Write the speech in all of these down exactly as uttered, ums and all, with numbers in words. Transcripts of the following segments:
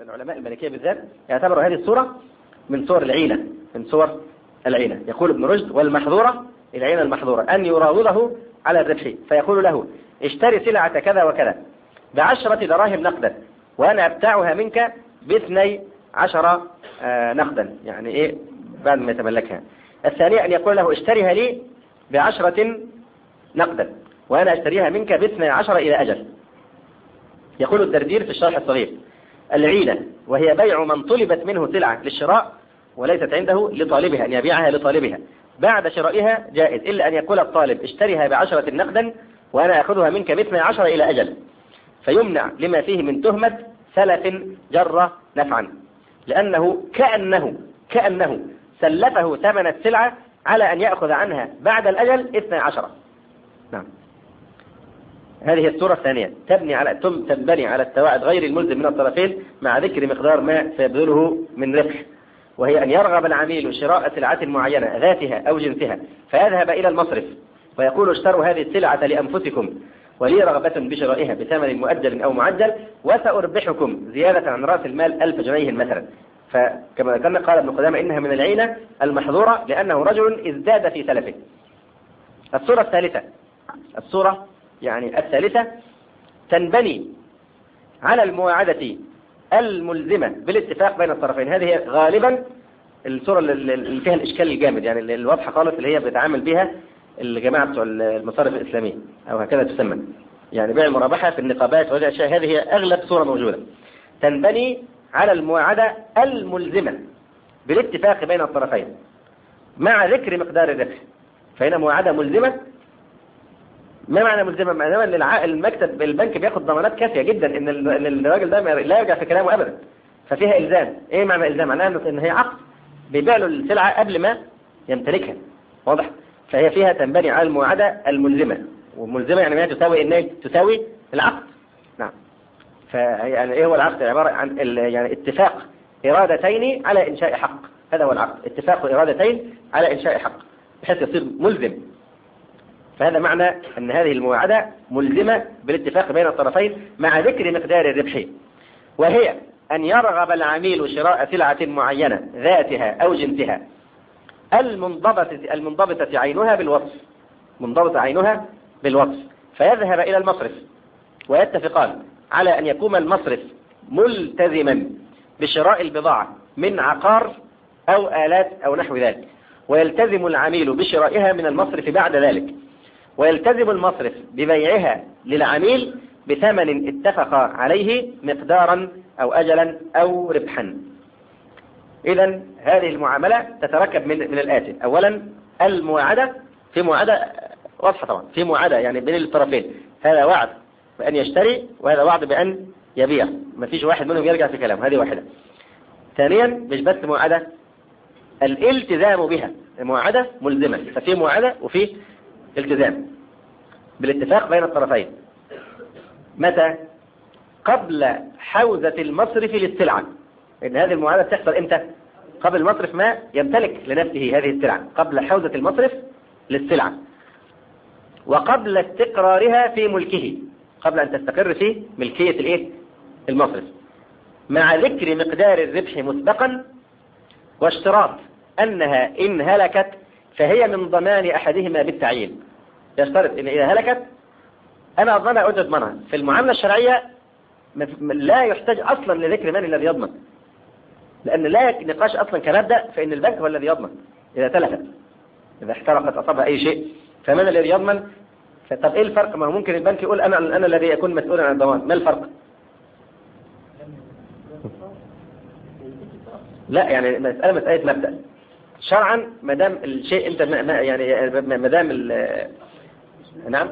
العلماء المالكية بالذات يعتبروا هذه الصورة من صور العينة، من صور العينة. يقول ابن رشد: والمحظورة العينة المحظورة أن يراوضه على الربح فيقول له: اشتري سلعة كذا وكذا بعشرة دراهم نقدا وأنا أبتاعها منك باثني عشر نقدا، يعني إيه بعد ما يتملكها. الثانية أن يقول له: اشتريها لي بعشرة نقدا وأنا أشتريها منك باثني عشر إلى أجل. يقول الدردير في الشرح الصغير: العينة وهي بيع من طلبت منه سلعة للشراء وليست عنده لطالبها، أن يبيعها لطالبها بعد شرائها جائز، إلا أن يقول الطالب: اشتريها بعشرة نقدا وأنا أخذها منك باثني عشر إلى أجل، فيمنع لما فيه من تهمة سلف جر نفعا، لأنه كأنه كأنه سلفه ثمن السلعة على أن يأخذ عنها بعد الأجل اثني عشر. نعم. هذه الصورة الثانية تبني على تنبني على التواعد غير الملزم من الطرفين مع ذكر مقدار ما سيبذله من ربح، وهي أن يرغب العميل شراء سلعة معينة ذاتها أو جنسها فيذهب إلى المصرف ويقول: اشتروا هذه السلعة لأنفسكم ولي رغبة بشرائها بثمن مؤجل أو معجل وسأربحكم زيادة عن رأس المال ألف جنيه مثلا. فكما ذكرنا قال ابن قدامة: إنها من العينة المحظورة لأنه رجل ازداد في سلفه. الصورة الثالثة الصورة يعني الثالثة تنبني على المواعدة الملزمة بالاتفاق بين الطرفين. هذه غالبا الصورة اللي فيها الإشكال الجامد، يعني الواضحة خالص، اللي هي بيتعامل بها الجماعة بتوع المصارف الإسلامية أو هكذا تسمى، يعني بيع المرابحة في النقابات وهذه الأشياء. هذه هي أغلب صورة موجودة. تنبني على المواعدة الملزمة بالاتفاق بين الطرفين مع ذكر مقدار الربح. فهنا مواعدة ملزمة. ما معنى ملزمة؟ معنى أن المكتب البنك بياخد ضمانات كافية جدا إن الراجل ده لا يرجع في كلامه أبدا، ففيها إلزام. إيه معنى إلزام؟ معناها إن هي عقد بيبيع له السلعة قبل ما يمتلكها. واضح؟ فهي فيها تنبني على المواعدة الملزمة، والملزمة يعني ما تساوي إن تساوي العقد. نعم. فيعني إيه هو العقد؟ عبارة عن يعني اتفاق إرادتين على إنشاء حق. هذا هو العقد، اتفاق إرادتين على إنشاء حق بحيث يصير ملزم. فهذا معنى أن هذه المواعدة ملزمة بالاتفاق بين الطرفين مع ذكر مقدار الربح، وهي أن يرغب العميل شراء سلعة معينة ذاتها أو جنسها المنضبطة المنضبطة عينها بالوصف منضبطة عينها بالوصف فيذهب إلى المصرف ويتفقان على أن يكون المصرف ملتزما بشراء البضاعة من عقار أو آلات أو نحو ذلك، ويلتزم العميل بشرائها من المصرف بعد ذلك، ويلتزم المصرف ببيعها للعميل بثمن اتفق عليه مقدارا أو أجلا أو ربحا. إذن هذه المعاملة تتركب من من الآتي: أولا المواعدة، في مواعدة واضحة طبعا، في مواعدة يعني بين الطرفين، هذا وعد بأن يشتري وهذا وعد بأن يبيع، ما فيش واحد منهم يرجع في كلام، هذه واحدة. ثانيا مش بس مواعدة، الالتزام بها، المواعدة ملزمة، ففي مواعدة وفي التزام بالاتفاق بين الطرفين. متى؟ قبل حوزة المصرف للسلعة. إن هذه المواعدة تحصل إمتى؟ قبل المصرف ما يمتلك لنفسه هذه السلعة، قبل حوزة المصرف للسلعة، وقبل استقرارها في ملكه، قبل أن تستقر في ملكية الإيه؟ المصرف، مع ذكر مقدار الربح مسبقا، واشتراط أنها إن هلكت فهي من ضمان أحدهما بالتعيين. يشترط إن إذا هلكت أنا أضمنها أو تضمنها. في المعاملة الشرعية لا يحتاج أصلا لذكر من الذي يضمن، لأن لا نقاش أصلا كمبدأ فإن البنك هو الذي يضمن. إذا تلفت، إذا احترقت، أصابها أي شيء، فمن الذي يضمن؟ طب إيه الفرق؟ ما هو ممكن البنك يقول أنا أنا الذي أكون مسؤولا عن الضمان. ما الفرق؟ لا يعني مسألة مسألة مبدأ شرعا، ما دام الشيء أنت ما يعني ما دام نعم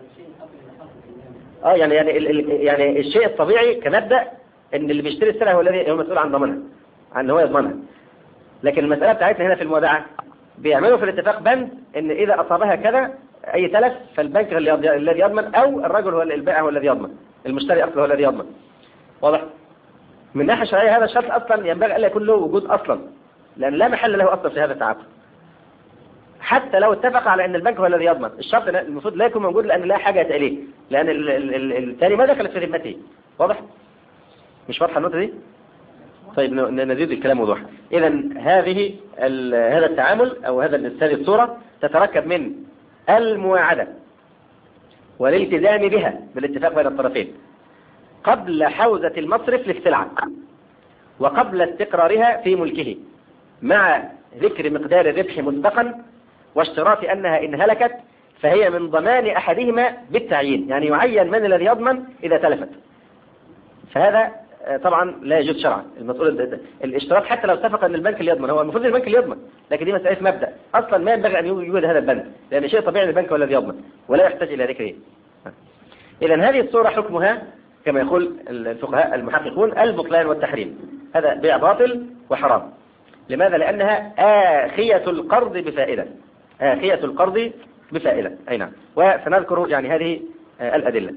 اه يعني يعني يعني الشيء الطبيعي كمبدأ ان اللي بيشتري السلعة هو الذي هو مسؤول عن ضمانها، عن هو يضمنها. لكن المسألة بتاعتنا هنا في المودعة بيعملوا في الاتفاق بند ان اذا اصابها كذا اي تلف فالبنك الذي يضمن، او الرجل هو البائع هو الذي يضمن، المشتري اصلا هو الذي يضمن. واضح؟ من ناحية شرعية هذا الشرط اصلا ينبغي الا يكون له وجود اصلا، لان لا محل له اصلا في هذا التعاقد. حتى لو اتفق على ان البنك هو الذي يضمن، الشرط المفروض لا يكون موجود لان لا حاجة إليه، لان الثاني ما دخلت في ذمته. واضح؟ مش واضحة النقطة دي؟ طيب نزيد الكلام وضوحا. إذا هذه هذا التعامل أو هذا هذه الصورة تتركب من المواعدة والالتزام بها بالاتفاق بين الطرفين قبل حوزة المصرف للسلعة وقبل استقرارها في ملكه، مع ذكر مقدار الربح مسبقا واشتراط أنها إن هلكت فهي من ضمان أحدهما بالتعيين، يعني يعين من الذي يضمن إذا تلفت. فهذا طبعا لا يجوز شرعا. المسؤول الاشتراط حتى لو اتفق أن البنك اللي يضمن، هو المفروض البنك اللي يضمن، لكن دي مسألة مبدأ أصلا ما ينبغي أن يوجد هذا البند، لأن شيء طبيعي البنك هو الذي يضمن ولا يحتاج إلى ذكره. إذا هذه الصورة حكمها كما يقول الفقهاء المحققون البطلان والتحريم، هذا بيع باطل وحرام. لماذا؟ لأنها آخية القرض بفائدة، آخية القرض بفائدة. أي نعم. وسنذكر يعني هذه الأدلة.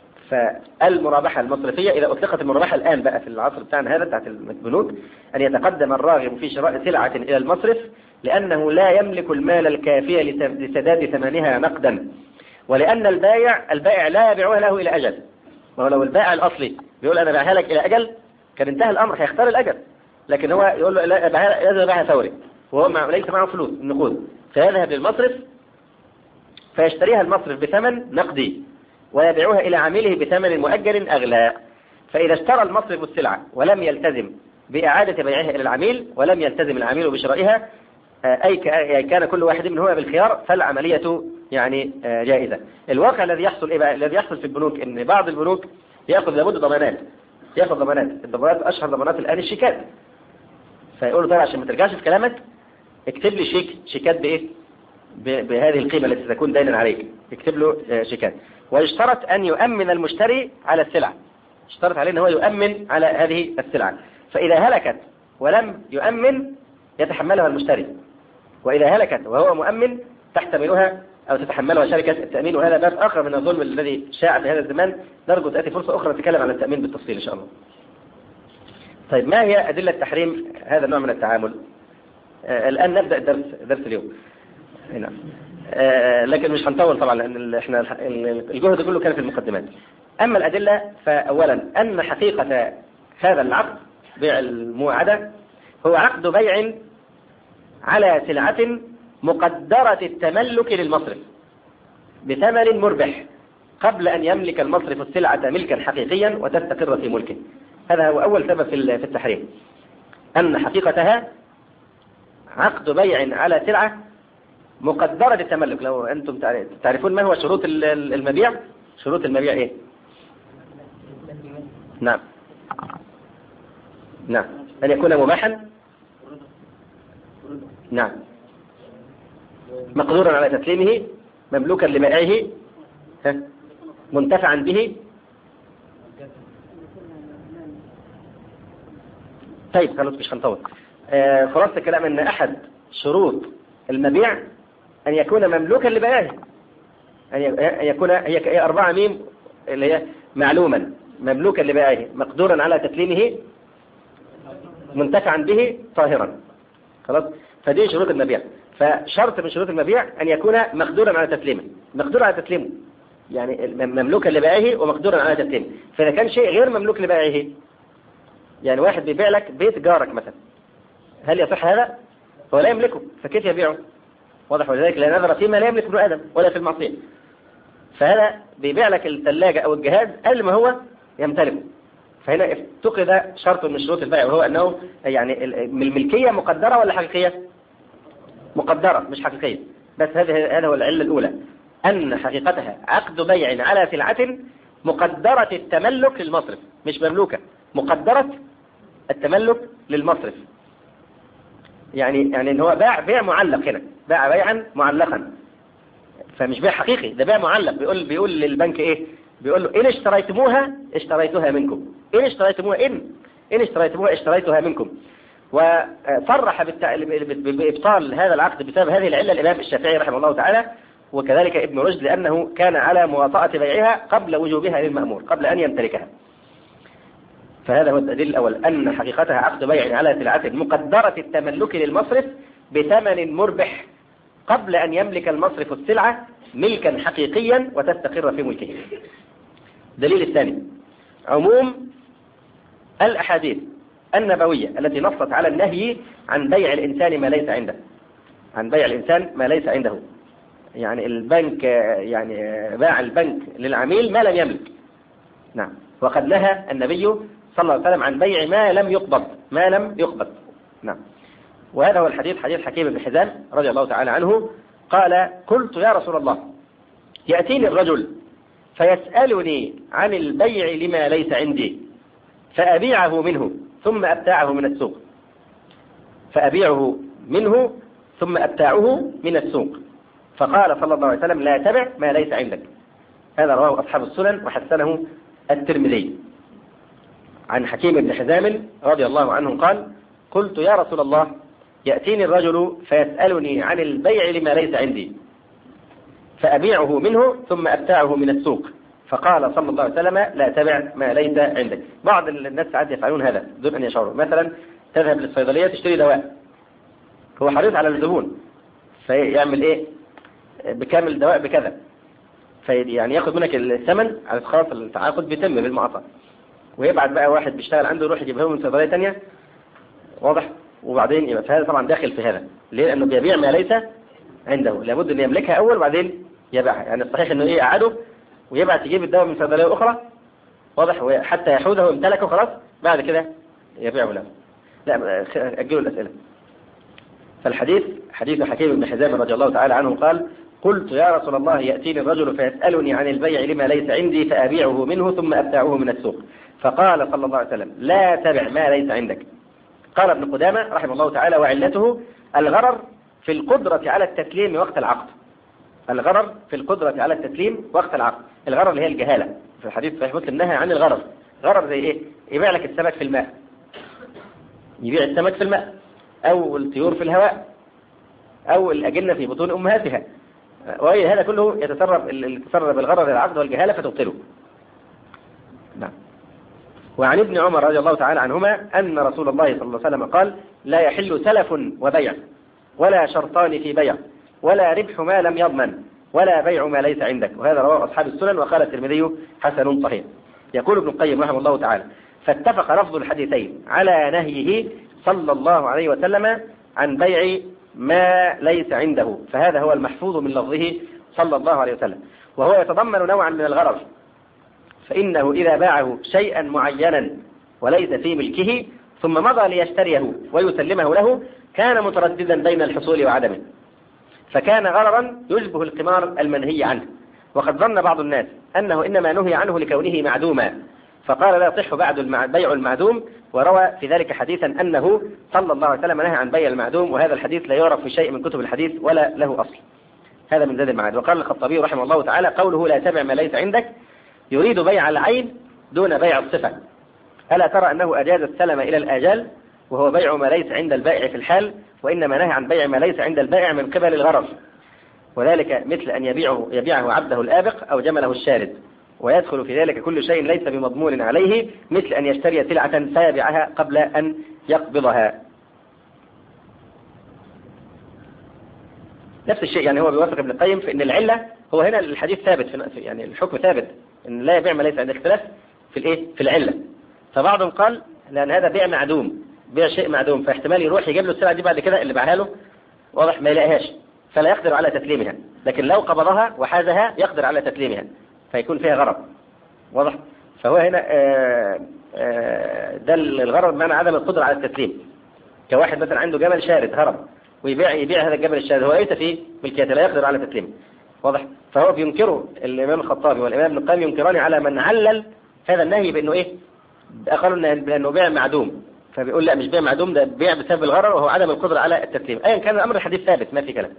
فالمرابحة المصرفية إذا أطلقت المرابحة الآن بقى في العصر بتاعنا هذا بتاعت البنوك، أن يتقدم الراغب في شراء سلعة إلى المصرف لأنه لا يملك المال الكافي لسداد ثمنها نقدا، ولأن البائع البائع لا يبيعها له إلى أجل. وهو لو البائع الأصلي بيقول أنا بيعها لك إلى أجل كان انتهى الأمر، هيختار الأجل، لكن هو يقول له لا لازم يبيعها ثوري وهو مع ليس معه فلوس النقود، فيذهب للمصرف فيشتريها المصرف بثمن نقدي ويبيعها إلى عميله بثمن مؤجل أغلى. فإذا اشترى المصرف السلعة ولم يلتزم بإعادة بيعها إلى العميل ولم يلتزم العميل بشرائها، أي كان كل واحد منهما بالخيار، فالعملية يعني جائزة. الواقع الذي يحصل إيه بقى؟ الذي يحصل في البنوك إن بعض البنوك يأخذ لابد ضمانات، يأخذ ضمانات. الضمانات أشهر ضمانات الآن الشيكات، فيقول له طيب عشان ما ترجعش في كلامك اكتب لي شيك، شيكات بإيه؟ بهذه القيمة التي تكون دينا عليك، اكتب له شيكات. ويشترط أن يؤمن المشتري على السلعة، اشترط عليه أن هو يؤمن على هذه السلعة، فإذا هلكت ولم يؤمن يتحملها المشتري، وإذا هلكت وهو مؤمن تحتملها أو تتحملها شركة التأمين. وهذا باب آخر من الظلم الذي شاع في هذا الزمان، نرجو تأتي فرصة أخرى نتكلم عن التأمين بالتفصيل إن شاء الله. طيب ما هي أدلة تحريم هذا النوع من التعامل؟ آه الآن نبدأ الدرس درس اليوم هنا، آه لكن مش هنطول طبعا لأن احنا الجهد كله كان في المقدمات. أما الأدلة فأولا أن حقيقة هذا العقد بيع الموعدة هو عقد بيع على سلعة مقدرة التملك للمصرف بثمن مربح قبل أن يملك المصرف السلعة ملكا حقيقيا وتستقر في ملكه. هذا هو أول سبب في التحريم، أن حقيقتها عقد بيع على سلعة مقدرة التملك. لو أنتم تعرفون ما هو شروط المبيع، شروط المبيع إيه؟ نعم نعم أن يكون مباحا، نعم، مقدورا على تسليمه، مملوكا لبائعه، منتفعا به. طيب خلاص مش هنطول. آه خلاص الكلام ان احد شروط المبيع ان يكون مملوكا لبائعه، ان يكون هي اربعة ميم اللي هي معلوما مملوكا لبائعه، مقدورا على تسليمه، منتفعا به، طاهرا. خلاص، فدي شروط المبيع. فشرط من شروط المبيع أن يكون مقدورا على تسليمه، مقدور على تسليمه يعني مملوكا لبائعه ومقدورا على تسليمه. فإذا كان شيء غير مملوك لبائعه، يعني واحد بيبيع لك بيت جارك مثلا، هل يصح هذا؟ هو لا يملكه، فكيف يبيعه؟ واضح؟ ولذلك لا نظر فيما لا يملك ابن آدم ولا في المعصية. فهذا بيبيع لك الثلاجة أو الجهاز قبل ما هو يمتلكه. فهنا افتقد شرط من شروط البيع، وهو أنه يعني الملكية مقدرة ولا حقيقية؟ مقدرة مش حقيقية. بس هذه هذا هو العلة الأولى، أن حقيقتها عقد بيع على سلعة مقدرة التملك للمصرف، مش مملوكة، مقدرة التملك للمصرف. يعني يعني إن هو باع بيع معلق، هنا باع بيعا معلقا، فمش بيع حقيقي، ده بيع معلق. بيقول بيقول للبنك إيه؟ بيقول له إن اشتريتموها اشتريتها منكم، إن اشتريتموها إن إن اشتريتموها اشتريتها منكم. وصرح بإبطال هذا العقد بسبب هذه العلة الإمام الشافعي رحمه الله تعالى، وكذلك ابن رشد، لأنه كان على مواطأة بيعها قبل وجوبها للمأمور، قبل أن يمتلكها. فهذا هو الدليل الأول، أن حقيقتها عقد بيع على سلعة مقدرة التملك للمصرف بثمن مربح قبل أن يملك المصرف السلعة ملكا حقيقيا وتستقر في ملكه. دليل الثاني عموم الأحاديث النبوية التي نصت على النهي عن بيع الإنسان ما ليس عنده، عن بيع الإنسان ما ليس عنده. يعني البنك يعني باع البنك للعميل ما لم يملك. نعم. وقد نهى النبي صلى الله عليه وسلم عن بيع ما لم يقبض، ما لم يقبض. نعم. وهذا هو الحديث، حديث حكيم بن حزام رضي الله تعالى عنه قال: قلت يا رسول الله يأتيني الرجل فيسألني عن البيع لما ليس عندي فأبيعه منه ثم أبتاعه من السوق، فأبيعه منه ثم أبتاعه من السوق. فقال صلى الله عليه وسلم: لا تبع ما ليس عندك. هذا رواه أصحاب السنن وحسنه الترمذي. عن حكيم بن حزام رضي الله عنه قال: قلت يا رسول الله يأتيني الرجل فيسألني عن البيع لما ليس عندي فأبيعه منه ثم أبتاعه من السوق. فقال صلى الله عليه وسلم: لا تبع ما ليس عندك. بعض الناس ساعات يفعلون هذا دون أن يشعروا. مثلا تذهب للصيدلية تشتري دواء، هو حريص على الزبون فيعمل إيه؟ بكامل الدواء بكذا، يعني ياخذ منك الثمن على خلاص التعاقد بيتم بالمعاصرة، ويبعت بقى واحد بيشتغل عنده يروح يجيبه من صيدلية ثانية. واضح؟ وبعدين يبقى فهذا طبعا داخل في هذا. ليه؟ لأنه بيبيع ما ليس عنده، لابد أن يملكها أول وبعدين يبيعها. يعني الصحيح أنه إيه يقعده ويبعت يجيب الدواء من صيدلية أخرى، واضح، حتى يحوزه ويمتلكه خلاص، بعد كده يبيعه له. لا، أجلوا الأسئلة. فالحديث حديث حكيم بن حزام رضي الله تعالى عنه قال: قلت يا رسول الله يأتيني الرجل فيسألني عن البيع لما ليس عندي فأبيعه منه ثم أبتاعه من السوق. فقال صلى الله عليه وسلم: لا تبع ما ليس عندك. قال ابن قدامة رحمه الله تعالى: وعلته الغرر في القدرة على التسليم وقت العقد. الغرر في القدرة على التسليم وقت العقد. الغرر اللي هي الجهالة. في الحديث صحيح مسلم نهى عن الغرر. غرر زي ايه؟ يبيع لك السمك في الماء، يبيع السمك في الماء، او الطيور في الهواء، او الأجنة في بطون أمهاتها، وهذا كله يتسرب يتسرب الغرر إلى العقد والجهالة فتبطله. نعم. وعن ابن عمر رضي الله تعالى عنهما أن رسول الله صلى الله عليه وسلم قال: لا يحل سلف وبيع، ولا شرطان في بيع، ولا ربح ما لم يضمن، ولا بيع ما ليس عندك. وهذا رواه أصحاب السنن وقال الترمذي حسن صحيح. يقول ابن القيم رحمه الله تعالى: فاتفق لفظ الحديثين على نهيه صلى الله عليه وسلم عن بيع ما ليس عنده، فهذا هو المحفوظ من لفظه صلى الله عليه وسلم. وهو يتضمن نوعا من الغرر، فإنه إذا باعه شيئا معينا وليس في ملكه ثم مضى ليشتريه ويسلمه له كان مترددا بين الحصول وعدمه، فكان غررا يشبه القمار المنهي عنه. وقد ظن بعض الناس أنه إنما نهي عنه لكونه معدوما، فقال: لا يصح بعد بيع المعدوم، وروى في ذلك حديثا أنه صلى الله عليه وسلم نهى عن بيع المعدوم، وهذا الحديث لا يعرف في شيء من كتب الحديث ولا له أصل. هذا من زاد المعاد. وقال الخطابي رحمه الله تعالى: قوله لا تبع ما ليس عندك يريد بيع العين دون بيع الصفة. ألا ترى أنه أجاز السلم إلى الآجال وهو بيع ما ليس عند البائع في الحال، وإنما نهى عن بيع ما ليس عند البائع من قبل الغرر، وذلك مثل أن يبيعه, يبيعه عبده الآبق أو جمله الشارد، ويدخل في ذلك كل شيء ليس بمضمون عليه، مثل أن يشتري سلعة فيبيعها قبل أن يقبضها. نفس الشيء، يعني هو بيوافق ابن القيم في أن العلة هو هنا الحديث ثابت، في يعني الحكم ثابت أن لا يبيع ما ليس عند اختلاف في الإيه في العلة. فبعضهم قال لأن هذا بيع معدوم، بيع شيء معدوم، فاحتمال يروح يجيب له السلعة دي بعد كده اللي باعها له واضح ما يلاقيهاش فلا يقدر على تسليمها، لكن لو قبضها وحازها يقدر على تسليمها فيكون فيها غرض واضح. فهو هنا آآ آآ ده الغرض بمعنى عدم القدرة على التسليم. كواحد مثلا عنده جمل شارد هرب ويبيع يبيع هذا الجبل الشارد، هو ليس فيه ملكيته لا يقدر على تسليمه واضح. فهو بينكره الإمام الخطابي والإمام ابن القيم ينكران على من علل هذا النهي بأنه إيه قالوا إنه بيع معدوم، فبيقول لا مش بيع معدوم، ده بيع بسبب الغرر وهو عدم القدرة على التسليم. أيا كان الأمر الحديث ثابت ما في كلام.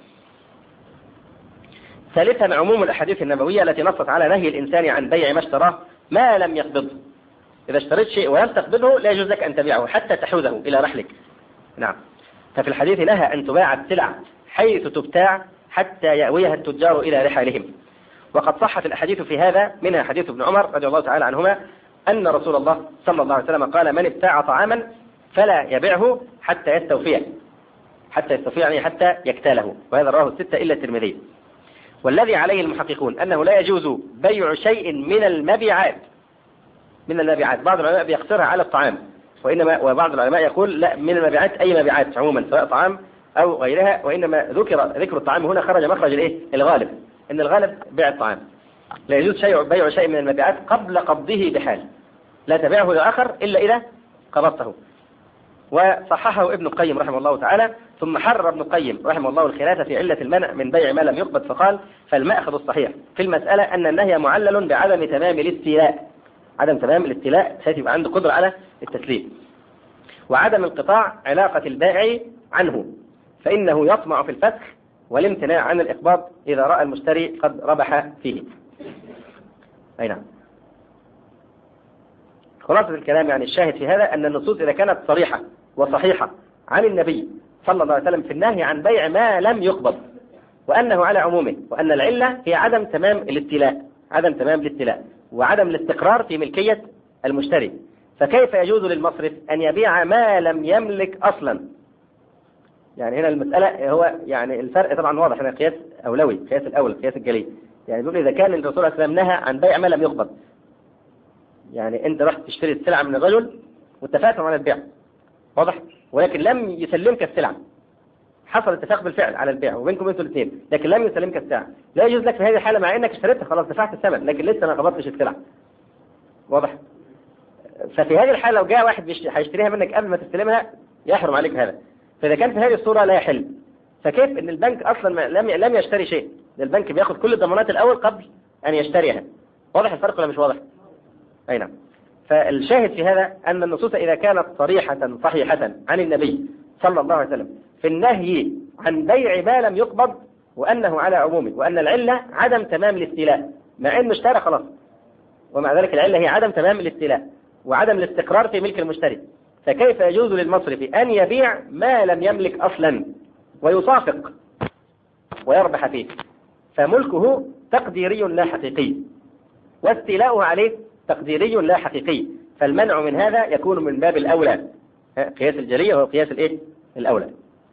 ثالثا عموم الأحاديث النبوية التي نصت على نهي الإنسان عن بيع ما اشتراه ما لم يقبضه. إذا اشتريت شيء ولم تقبضه لا يجوز لك أن تبيعه حتى تحوزه إلى رحلك. نعم. ففي الحديث نهى أن تباع السلع حيث تبتاع حتى يأويها التجار إلى رحالهم. وقد صحت الأحاديث في هذا، منها حديث ابن عمر رضي الله تعالى عنهما أن رسول الله صلى الله عليه وسلم قال: من ابتاع طعاما فلا يبيعه حتى يستوفيه، حتى يستوفيه يعني حتى يكتاله. وهذا رواه الستة إلا الترمذي. والذي عليه المحققون أنه لا يجوز بيع شيء من المبيعات من المبيعات بعض العلماء بيقصرها على الطعام، وإنما وبعض العلماء يقول لا، من المبيعات أي مبيعات عموما سواء طعام أو غيرها، وإنما ذكر ذكر الطعام هنا خرج مخرج الإيه؟ الغالب، إن الغالب بيع الطعام. لا يجوز شيء بيع شيء من المبيعات قبل قبضه بحال، لا تبيعه لآخر إلا إذا قبضته. وصححه ابن القيم رحمه الله تعالى. ثم حرر ابن القيم رحمه الله الخلاف في علة المنع من بيع ما لم يقبض، فقال: فالمأخذ الصحيح في المسألة أن النهي معلل بعدم تمام الاستيلاء، عدم تمام الاستيلاء بحيث يبقى عنده قدرة على التسليم، وعدم انقطاع علاقة البائع عنه، فإنه يطمع في الفسخ والامتناع عن الإقباض إذا رأى المشتري قد ربح فيه. أي نعم. خلاصة الكلام يعني الشاهد في هذا أن النصوص إذا كانت صريحة وصحيحة عن النبي صلى الله عليه وسلم في النهي عن بيع ما لم يقبض، وأنه على عمومه، وأن العلة هي عدم تمام الاستيلاء، عدم تمام الاستيلاء وعدم الاستقرار في ملكية المشتري، فكيف يجوز للمصرف أن يبيع ما لم يملك أصلا؟ يعني هنا المسألة هو يعني الفرق طبعا واضح، هنا قياس أولوي، قياس الأول، قياس الجلي. يعني بيقول إذا كان الرسول صلى الله عليه وسلم نهى عن بيع ما لم يقبض، يعني أنت رحت تشتري السلعة من الرجل واتفقتم على البيع، واضح، ولكن لم يسلمك السلعة، حصل اتفاق بالفعل على البيع وبينكم انتوا الاثنين، لكن لم يسلمك السلعة، لا يجوز لك في هذه الحالة مع انك اشتريتها خلاص دفعت الثمن، لكن لسه ما قبضتش السلعة، واضح. ففي هذه الحالة لو جاء واحد هيشتريها منك قبل ما تستلمها يحرم عليك هذا. فإذا كان في هذه الصورة لا يحل، فكيف ان البنك اصلا لم لم يشتري شيء؟ البنك بياخد كل الضمانات الاول قبل ان يشتريها، واضح الفرق ولا مش واضح؟ اي نعم. فالشاهد في هذا أن النصوص إذا كانت صريحة صحيحة عن النبي صلى الله عليه وسلم في النهي عن بيع ما لم يقبض، وأنه على عمومه، وأن العلة عدم تمام الاستيلاء، مع أنه اشترى خلاص، ومع ذلك العلة هي عدم تمام الاستيلاء وعدم الاستقرار في ملك المشتري، فكيف يجوز للمصرف أن يبيع ما لم يملك أصلا ويصافق ويربح فيه؟ فملكه تقديري لا حقيقي، واستيلاؤه عليه تقديري لا حقيقي، فالمنع من هذا يكون من باب الأولى، قياس الجلية هو قياس الإيه؟ الأولى.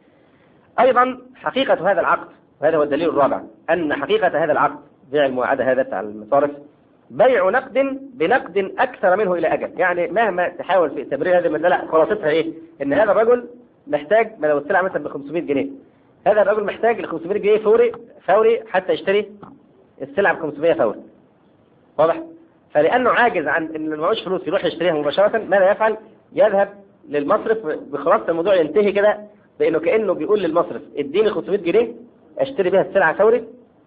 أيضا حقيقة هذا العقد، وهذا هو الدليل الرابع، أن حقيقة هذا العقد بيع المعادة هذا بتاع المصارف بيع نقد بنقد أكثر منه إلى أجل. يعني مهما تحاول في تبرير هذه المسألة خلاصتها إيه؟ إن هذا الرجل محتاج، ما لو السلعة مثلا ب خمسمائة جنيه، هذا الرجل محتاج ل خمسمائة جنيه فوري فوري حتى يشتري السلعة ب خمسمائة فوري، واضح؟ فلأنه عاجز عن إن معوش فلوس يروح يشتريها مباشرة، ماذا يفعل؟ يذهب للمصرف، بخلاصة الموضوع ينتهي كده بأنه كأنه بيقول للمصرف اديني خمسمائة جنيه اشتري بها السلعة فوري،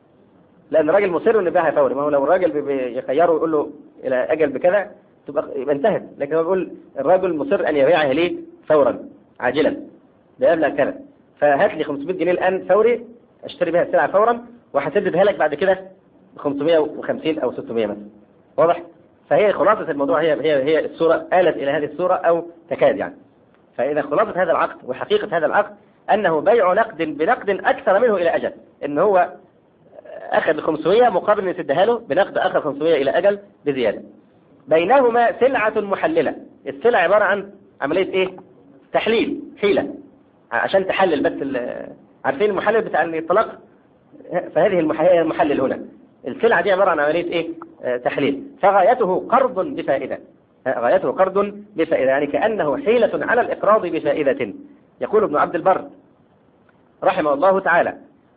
لأن الراجل مصر إنه يبيعها فوري. ما هو لو الراجل يخيره ويقول له إلى أجل بكذا تبقى يبقى انتهت، لكن هو بيقول الراجل مصر أن يبيعها ليه فورا عاجلا بأبلغ كذا، فهات لي خمسمائة جنيه الآن فوري اشتري بها السلعة فورا، وهسددها لك بعد كده ب خمسمائة وخمسين أو ستمائة مثلا، واضح؟ فهي خلاصة الموضوع هي هي هي الصورة آلت إلى هذه الصورة أو تكاد يعني. فإذا خلاصة هذا العقد وحقيقة هذا العقد أنه بيع نقد بنقد أكثر منه إلى أجل، إن هو أخذ خمسمائة مقابل أن يسدها له بنقد آخر خمسمائة إلى أجل بزيادة. بينهما سلعة محللة، السلعة عبارة عن عملية إيه؟ تحليل، حيلة عشان تحلل بس. عارفين المحلل بتاع الطلاق؟ فهذه المحلل هنا، السلعة دي عبارة عن عملية إيه؟ آه تحليل، فغايته قرض بفائدة، آه غايته قرض بفائدة، يعني كأنه حيلة على الإقراض بفائدة. يقول ابن عبد البر رحمه الله تعالى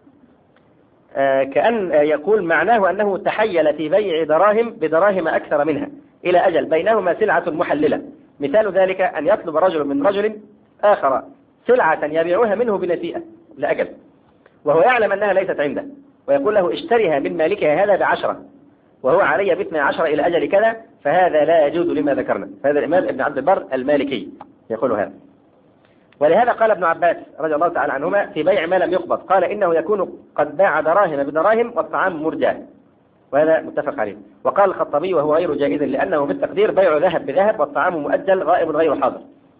آه كأن آه يقول معناه أنه تحيل في بيع دراهم بدراهم أكثر منها إلى أجل، بينهما سلعة محللة. مثال ذلك أن يطلب رجل من رجل آخر سلعة يبيعها منه بنسيئة لأجل، وهو يعلم أنها ليست عنده، ويقول له اشتريها من مالكها هذا بعشرة وهو علي باثنى عشر إلى أجل كذا، فهذا لا يجوز لما ذكرنا. فهذا الإمام ابن عبد البر المالكي يقول هذا. ولهذا قال ابن عباس رضي الله تعالى عنهما في بيع ما لم يقبض، قال إنه يكون قد باع دراهم بدراهم والطعام مرجى، وهذا متفق عليه. وقال الخطابي وهو غير جائز لأنه بالتقدير بيع ذهب بذهب والطعام مؤجل غائب غير حاضر.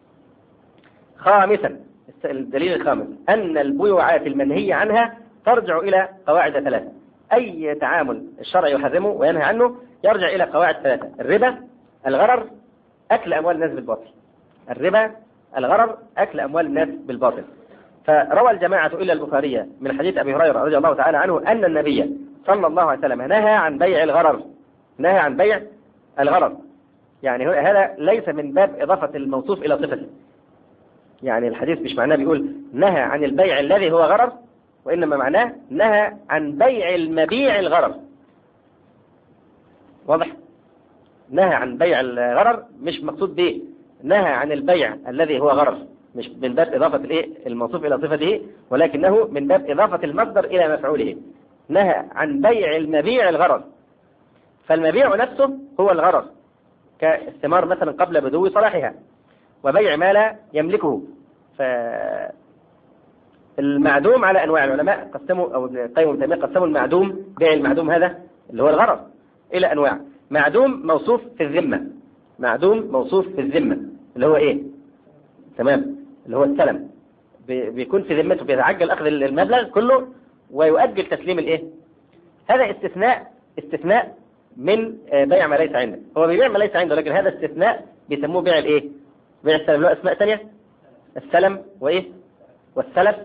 خامسا، الدليل الخامس أن البيوعات المنهي عنها ترجع إلى قواعد ثلاثة. أي تعامل الشرع يحرمه وينهى عنه يرجع إلى قواعد ثلاثة: الربا، الغرر، أكل أموال الناس بالباطل. الربا، الغرر، أكل أموال الناس بالباطل. فروى الجماعة إلا البخاري من حديث أبي هريرة رضي الله تعالى عنه أن النبي صلى الله عليه وسلم نهى عن بيع الغرر، نهى عن بيع الغرر، يعني هذا ليس من باب إضافة الموصوف إلى صفته. يعني الحديث مش معناه بيقول نهى عن البيع الذي هو غرر، وإنما معناه نهى عن بيع المبيع الغرر. واضح؟ نهى عن بيع الغرر، مش مقصود به نهى عن البيع الذي هو غرر، مش من باب إضافة الإيه الموصوف إلى صفته، ولكنه من باب إضافة المصدر إلى مفعوله. نهى عن بيع المبيع الغرر، فالمبيع نفسه هو الغرر، كالثمار مثلا قبل بدو صلاحها، وبيع ما لا يملكه. فالمعدوم على أنواع، العلماء قسموا أو القيم والتيمية قسموا المعدوم، بيع المعدوم هذا اللي هو الغرر إلى أنواع. معدوم موصوف في الذمة، معدوم موصوف في الذمة اللي هو إيه؟ تمام، اللي هو السلم، بيكون في ذمته، بيتعجل أخذ المبلغ كله ويؤجل تسليم الإيه؟ هذا استثناء، استثناء من بيع ما ليس عنده. هو بيبيع ما ليس عنده، لكن هذا استثناء بيسموه بيع الإيه؟ بيع السلم. له أسماء ثانية، السلم وإيه؟ والسلف،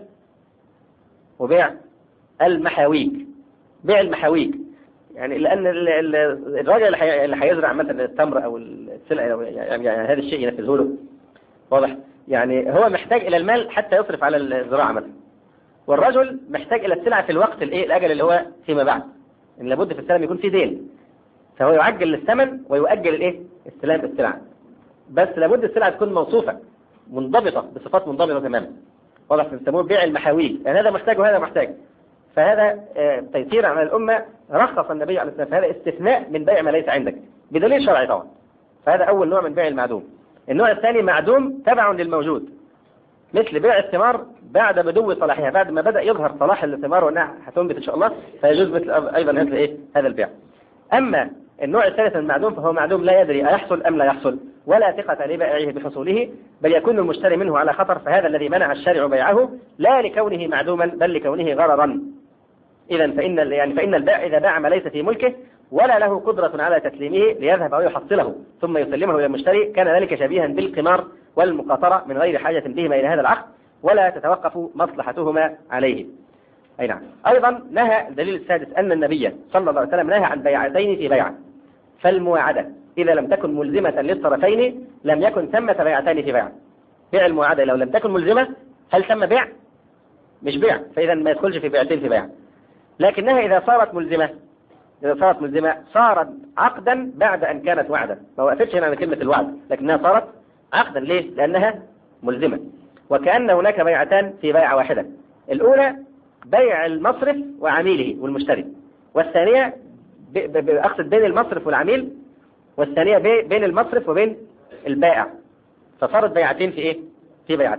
وبيع المحاويج. بيع المحاويج يعني لأن الراجل اللي هيزرع مثلا التمر أو السلع يعني هذا الشيء ينفذه له، واضح؟ يعني هو محتاج إلى المال حتى يصرف على الزراعة مثلا، والرجل محتاج إلى السلعة في الوقت الإيه الأجل اللي هو فيما بعد، إن لابد في السلم يكون في دين، فهو يعجل الثمن ويؤجل الإيه استلام السلعة، بس لابد السلعة تكون موصوفة منضبطة بصفات منضبطة تماما. واضح؟ بنسموه بيع المحاويج، يعني هذا محتاج وهذا محتاج. فهذا تيسير على الأمة رخص النبي عليه الصلاة والسلام، فهذا استثناء من بيع ما ليس عندك بدليل شرعي طبعا. فهذا أول نوع من بيع المعدوم. النوع الثاني معدوم تبع للموجود، مثل بيع الثمار بعد بدو صلاحها، بعد ما بدأ يظهر صلاح الثمار وأنها هتنبت إن شاء الله، فيجوز مثل أيضا هذا إيه هذا البيع. أما النوع الثالث من المعدوم فهو معدوم لا يدري أيحصل أم لا يحصل، ولا ثقة لبائعه بحصوله، بل يكون المشتري منه على خطر، فهذا الذي منع الشارع بيعه لا لكونه معدوما بل لكونه غررا. إذا فإن يعني فإن البائع إذا باع ما ليس في ملكه ولا له قدرة على تسليمه ليذهب أو يحصله ثم يسلمه إلى المشتري، كان ذلك شبيها بالقمار والمقاطرة من غير حاجة بهما إلى هذا العقد، ولا تتوقف مصلحتهما عليه. أي نعم. أيضا نهى الدليل السادس أن النبي صلى الله عليه وسلم نهى عن بيعتين في بيعة، فالمواعدة إذا لم تكن ملزمة للطرفين لم يكن ثمة بيعتين في بيعة. بيع المواعدة لو لم تكن ملزمة هل ثم بيع؟ مش بيع، فإذا ما يدخلش في بيعتين في بيعة. لكنها إذا صارت ملزمة، إذا صارت ملزمة صارت عقدا بعد أن كانت وعدا. ما وقفتش هنا على كلمة الوعد، لكنها صارت عقدا. ليه؟ لأنها ملزمة. وكأن هناك بيعتان في بيعة واحدة، الأولى بيع المصرف وعميله والمشتري، والثانية أقصد بين المصرف والعميل، والثانية بين المصرف وبين البائع، فصارت بيعتين في إيه؟ في بيعة.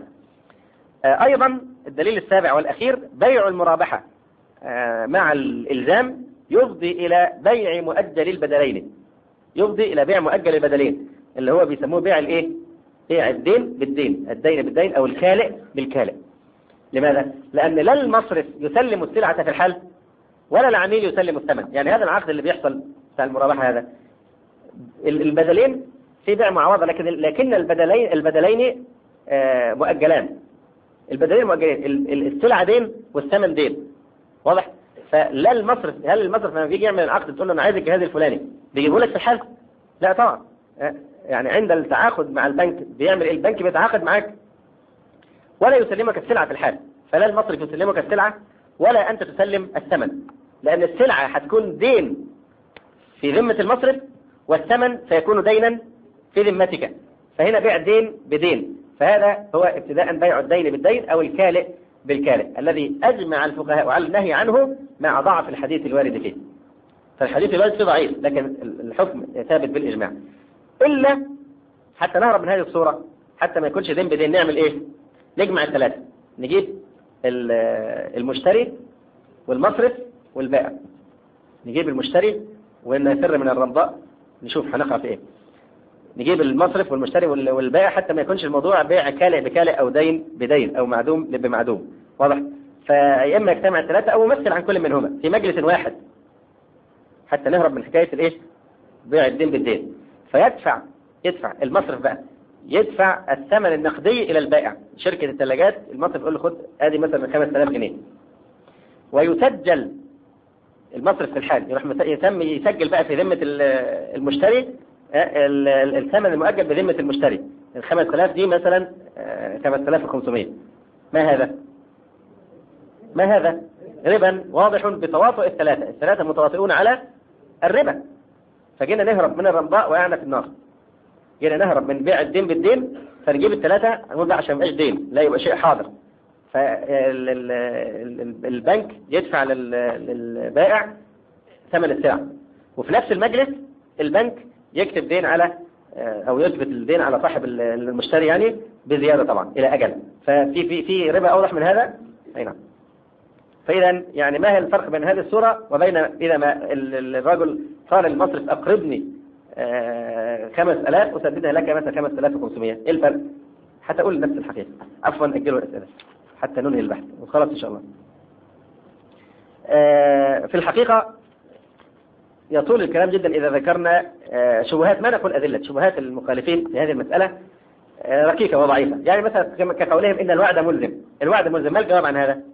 آه أيضا الدليل السابع والأخير بيع المرابحة آه مع الإلزام يفضي إلى بيع مؤجل البدلين، يفضي إلى بيع مؤجل البدلين اللي هو بيسموه بيع الإيه؟ بيع الدين بالدين، الدين بالدين أو الكالئ بالكالئ. لماذا؟ لأن لا المصرف يسلم السلعة في الحال ولا العميل يسلم الثمن. يعني هذا العقد اللي بيحصل بتاع المرابحة هذا، البدلين في بيع معوضة، لكن لكن البدلين البدلين آه مؤجلان، البدلين مؤجلين، السلعة دين والثمن دين. واضح؟ فلا المصرف، هل المصرف لما بيجي يعمل العقد تقول له أنا عايز الجهاز الفلاني بيجيبه لك في الحال؟ لا طبعا. يعني عند التعاقد مع البنك بيعمل إيه؟ البنك بيتعاقد معك ولا يسلمك السلعة في الحال، فلا المصرف يسلمك السلعة ولا أنت تسلم الثمن، لأن السلعة هتكون دين في ذمة المصرف والثمن سيكون دينا في ذمتك، فهنا بيع دين بدين. فهذا هو ابتداء بيع الدين بالدين أو الكالئ بالكالئ الذي أجمع الفقهاء على النهي عنه مع ضعف الحديث الوارد فيه. فالحديث الوارد فيه ضعيف لكن الحكم ثابت بالإجماع. إلا حتى نهرب من هذه الصورة، حتى ما يكونش دين بدين، نعمل إيه؟ نجمع الثلاثة، نجيب المشتري والمصرف والبائع، نجيب المشتري وإن يفر من الرمضاء نشوف هنقع في إيه، نجيب المصرف والمشتري والبائع حتى ما يكونش الموضوع بيع كالئ بكالئ أو دين بدين أو معدوم بمعدوم. واضح؟ فيا إما يجتمع الثلاثة أو يمثل عن كل منهما في مجلس واحد حتى نهرب من حكاية الإيه؟ بيع الدين بالدين. فيدفع يدفع المصرف بقى يدفع الثمن النقدي إلى البائع، شركة الثلاجات المصرف يقول له خد ادي مثلا خمسة آلاف جنيه، ويسجل المصرف في الحال، يروح يتم يسجل بقى في ذمة المشتري الثمن المؤجل بذمة المشتري، الخمس آلاف دي مثلا خمس آلاف وخمسمائة، ما هذا؟ ما هذا؟ ربا واضح بتواطؤ الثلاثة، الثلاثة متواطئون على الربا، فجينا نهرب من الرمضاء وقعنا في النار. جينا نهرب من بيع الدين بالدين، فنجيب الثلاثة نقول لا عشان ما يبقاش دين، لا يبقى شيء حاضر، فالبنك يدفع للبائع ثمن السلعة، وفي نفس المجلس البنك يكتب دين على او يثبت الدين على صاحب المشتري يعني بزيادة طبعا الى اجل. ففي في في ربا اوضح من هذا. اي نعم. فاذا يعني ما هي الفرق بين هذه الصورة وبين اذا ما الرجل قال للمصرف اقرضني خمس آلاف اسددها لك مثلا خمس آلاف وخمسمائة، ايه الفرق؟ حتى اقول نفس الحقيقة. عفوا اجلوا الاسئلة حتى ننهي البحث وخلاص ان شاء الله. في الحقيقة يطول الكلام جدا إذا ذكرنا شبهات، ما نقول أدلة، شبهات المخالفين في هذه المسألة ركيكة وضعيفة. يعني مثلا كقولهم إن الوعد ملزم، الوعد ملزم، ما الجواب عن هذا؟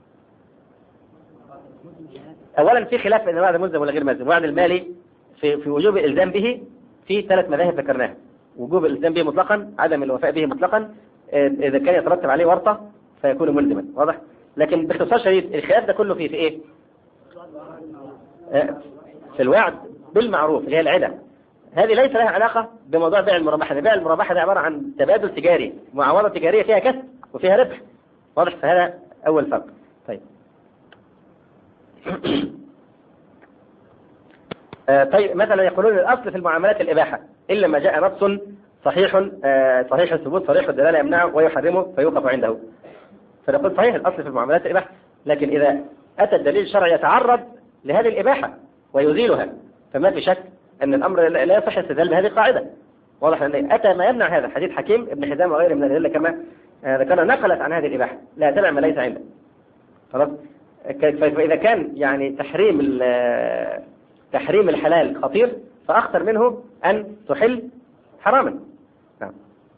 أولا في خلاف بين الوعد ملزم ولا غير ملزم. الوعد المالي في في وجوب الإلزام به في ثلاث مذاهب ذكرناها، وجوب الإلزام به مطلقا، عدم الوفاء به مطلقا، إذا كان يترتب عليه ورطة فيكون ملزما، واضح؟ لكن باختصار شديد الخلاف ده كله في في إيه؟ في الوعد بالمعروف اللي هي العدة. هذه ليس لها علاقة بموضوع بيع المرابحة. بيع المرابحة ده عبارة عن تبادل تجاري، معاوضة تجارية فيها كسب وفيها ربح، واضح؟ فهذا أول فرق. طيب طيب مثلا يقولون الأصل في المعاملات الإباحة إلا ما جاء نص صحيح صحيح الثبوت صريح الدلالة يمنعه ويحرمه فيوقف عنده. فنقول صحيح الأصل في المعاملات الإباحة، لكن إذا أتى الدليل الشرعي يتعرض لهذه الإباحة ويزيلها فما في شك أن الأمر لا يصح استدلال بهذه القاعدة، واضح أن أتى ما يمنع هذا. حديث حكيم ابن حزام وغيره من الأدلة كما ذكرنا نقلت عن هذه الإباحة، لا تبع ما ليس عنده. خلاص. فإذا كان يعني تحريم تحريم الحلال خطير فأخطر منه أن تحل حراما. نعم.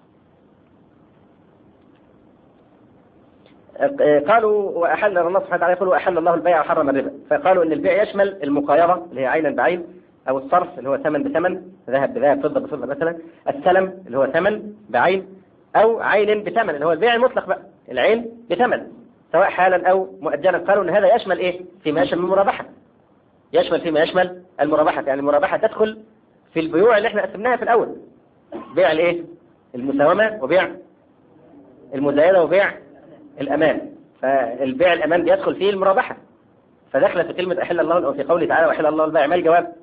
قالوا وأحل الله سبحانه وتعالى يقول وأحل الله البيع وحرم الربا، فقالوا أن البيع يشمل المقايضة اللي هي عينا بعين، أو الصرف اللي هو ثمن بثمن، ذهب بذهب، فضة بفضة مثلا، السلم اللي هو ثمن بعين، أو عين بثمن اللي هو البيع المطلق بقى، العين بثمن سواء حالا أو مؤجلا. قالوا أن هذا يشمل إيه؟ فيما يشمل المرابحة، يشمل فيما يشمل المرابحة، يعني المرابحة تدخل في البيوع اللي احنا قسمناها في الأول، بيع الإيه؟ المساومة وبيع المزايدة وبيع الأمان. فالبيع الأمان بيدخل فيه المرابحة، فدخلت في كلمة أحل الله أو في قوله تعالى وأحل الله البيع. ما الجواب؟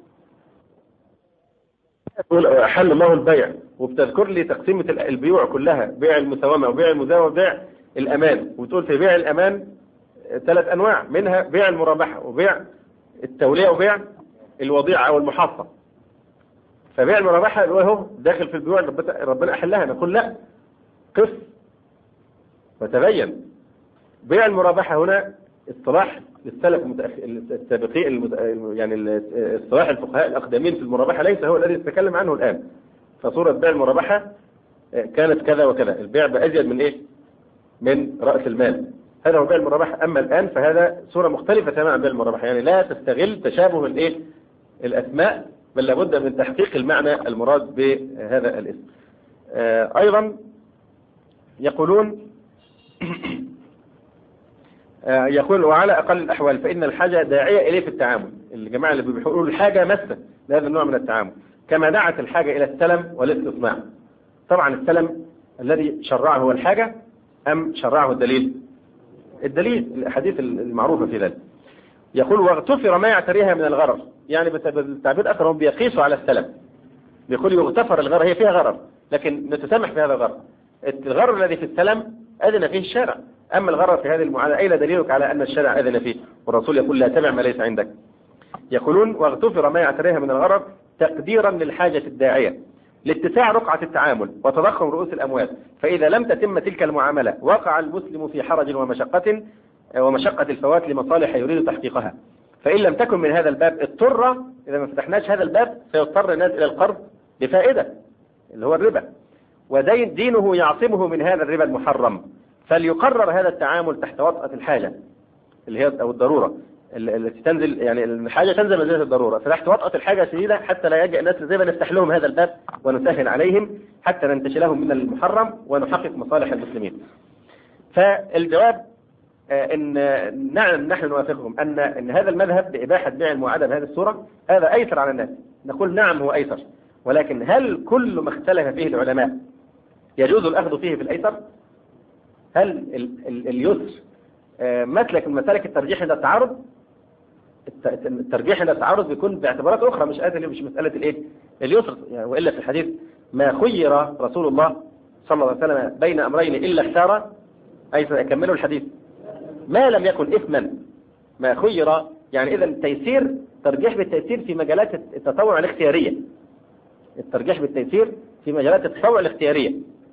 تقول أحل الله البيع وبتذكر لي تقسيمة البيوع كلها، بيع المساومة وبيع المزاومة وبيع الأمان، وتقول في بيع الأمان ثلاث أنواع منها بيع المرابحة وبيع التولية وبيع الوضيعة أو المحافظة. فبيع المرابحة وهو داخل في البيوع ربنا أحلها. نقول لا، قف وتبين. بيع المرابحة هنا اصطلاح للسلف السابقين، يعني اصطلاح الفقهاء الأقدمين في المرابحة ليس هو الذي نتكلم عنه الآن. فصورة بيع المرابحة كانت كذا وكذا، البيع بأزيد من إيه؟ من رأس المال، هذا هو بيع المرابحة. أما الآن فهذا صورة مختلفة تماما عن بيع المرابحة، يعني لا تستغل تشابه الإيه؟ الأسماء، بل لابد من تحقيق المعنى المراد بهذا الاسم. أيضا يقولون يقول وعلى أقل الأحوال فإن الحاجة داعية إليه في التعامل. الجماعة اللي بيقولوا الحاجة مسة لهذا النوع من التعامل، كما دعت الحاجة إلى السلم والاستصناع. طبعا السلم الذي شرعه هو الحاجة أم شرعه الدليل؟ الدليل، الحديث المعروفة في ذلك. يقول واغتفر ما يعتريها من الغرر، يعني بالتعبير أكثر هم بيقيسوا على السلم، بيقول يغتفر الغرر، هي فيها غرر لكن نتسامح في هذا الغرر. الغرر الذي في السلم أذن فيه الشارع، أما الغرر في هذه المعاملة أين دليلك على أن الشارع أذن فيه؟ والرسول يقول لا تبع ما ليس عندك. يقولون واغتفر ما يعتريها من الغرر تقديرا للحاجة الداعية لاتساع رقعة التعامل وتضخم رؤوس الأموال، فإذا لم تتم تلك المعاملة وقع المسلم في حرج ومشقة ومشقة الفوات لمصالح يريد تحقيقها. فإن لم تكن من هذا الباب اضطر، إذا ما فتحناش هذا الباب سيضطر الناس إلى القرض بفائدة اللي هو الربا، ودين دينه يعصمه من هذا الربا المحرم، فليقرر هذا التعامل تحت وطأة الحاجة اللي هي أو الضرورة، التي تنزل يعني الحاجة تنزل منزلة الضرورة، فتحت وطأة الحاجة شديدة حتى لا يجأ الناس زي ما نفتح لهم هذا الباب ونسهل عليهم حتى ننتشلهم من المحرم ونحقق مصالح المسلمين. فالجواب إن نعلم نحن نوافقهم أن إن هذا المذهب بإباحة بيع المعادة بهذه الصورة هذا أيسر على الناس، نقول نعم هو أيسر، ولكن هل كل ما اختلف فيه العلماء يجوز الأخذ فيه بالأيسر؟ هل ال ال اليسر مسلك من مسالك الترجيح عند التعارض؟ الترجيح عند التعارض بيكون باعتبارات أخرى مش قادر مش مسألة الإيه اليسر يعني، وإلا في الحديث ما خير رسول الله صلى الله عليه وسلم بين أمرين إلا اختار أيسر. أكملوا الحديث ما لم يكن إثما، ما خير يعني إذا التيسير ترجيح بالتيسير في مجالات التطوع الاختيارية، الترجيح بالتيسير في مجالات التطوع الاختيارية،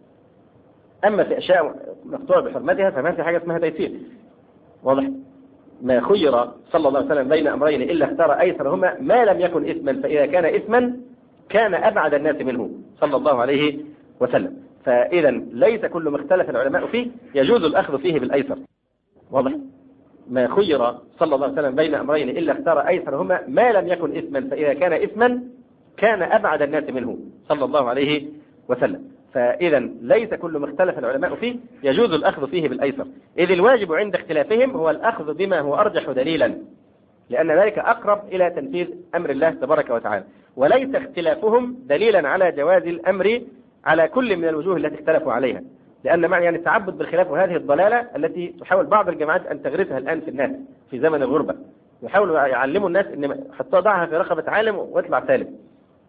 أما في أشياء مقطوع بحرمتها فما في حاجة اسمها تيسير. واضح؟ ما خير صلى الله عليه وسلم بين أمرين إلا اختار أيسرهما ما لم يكن إثما، فإذا كان إثما كان أبعد الناس منه صلى الله عليه وسلم. فإذا ليس كل ما اختلف العلماء فيه يجوز الأخذ فيه بالأيسر. واضح؟ ما خير صلى الله عليه وسلم بين أمرين إلا اختار أيسرهما ما لم يكن إثما، فإذا كان إثما كان أبعد الناس منه صلى الله عليه وسلم. فإذا ليس كل ما اختلف العلماء فيه يجوز الأخذ فيه بالأيسر، إذ الواجب عند اختلافهم هو الأخذ بما هو أرجح دليلا، لأن ذلك أقرب إلى تنفيذ أمر الله تبارك وتعالى، وليس اختلافهم دليلا على جواز الأمر على كل من الوجوه التي اختلفوا عليها، لأن معنى يعني التعبد بالخلاف وهذه الضلالة التي تحاول بعض الجماعات أن تغرسها الآن في الناس في زمن الغربة، يحاولوا يعلموا الناس أن حتى ضعها في رقبة عالم واطلع سالم.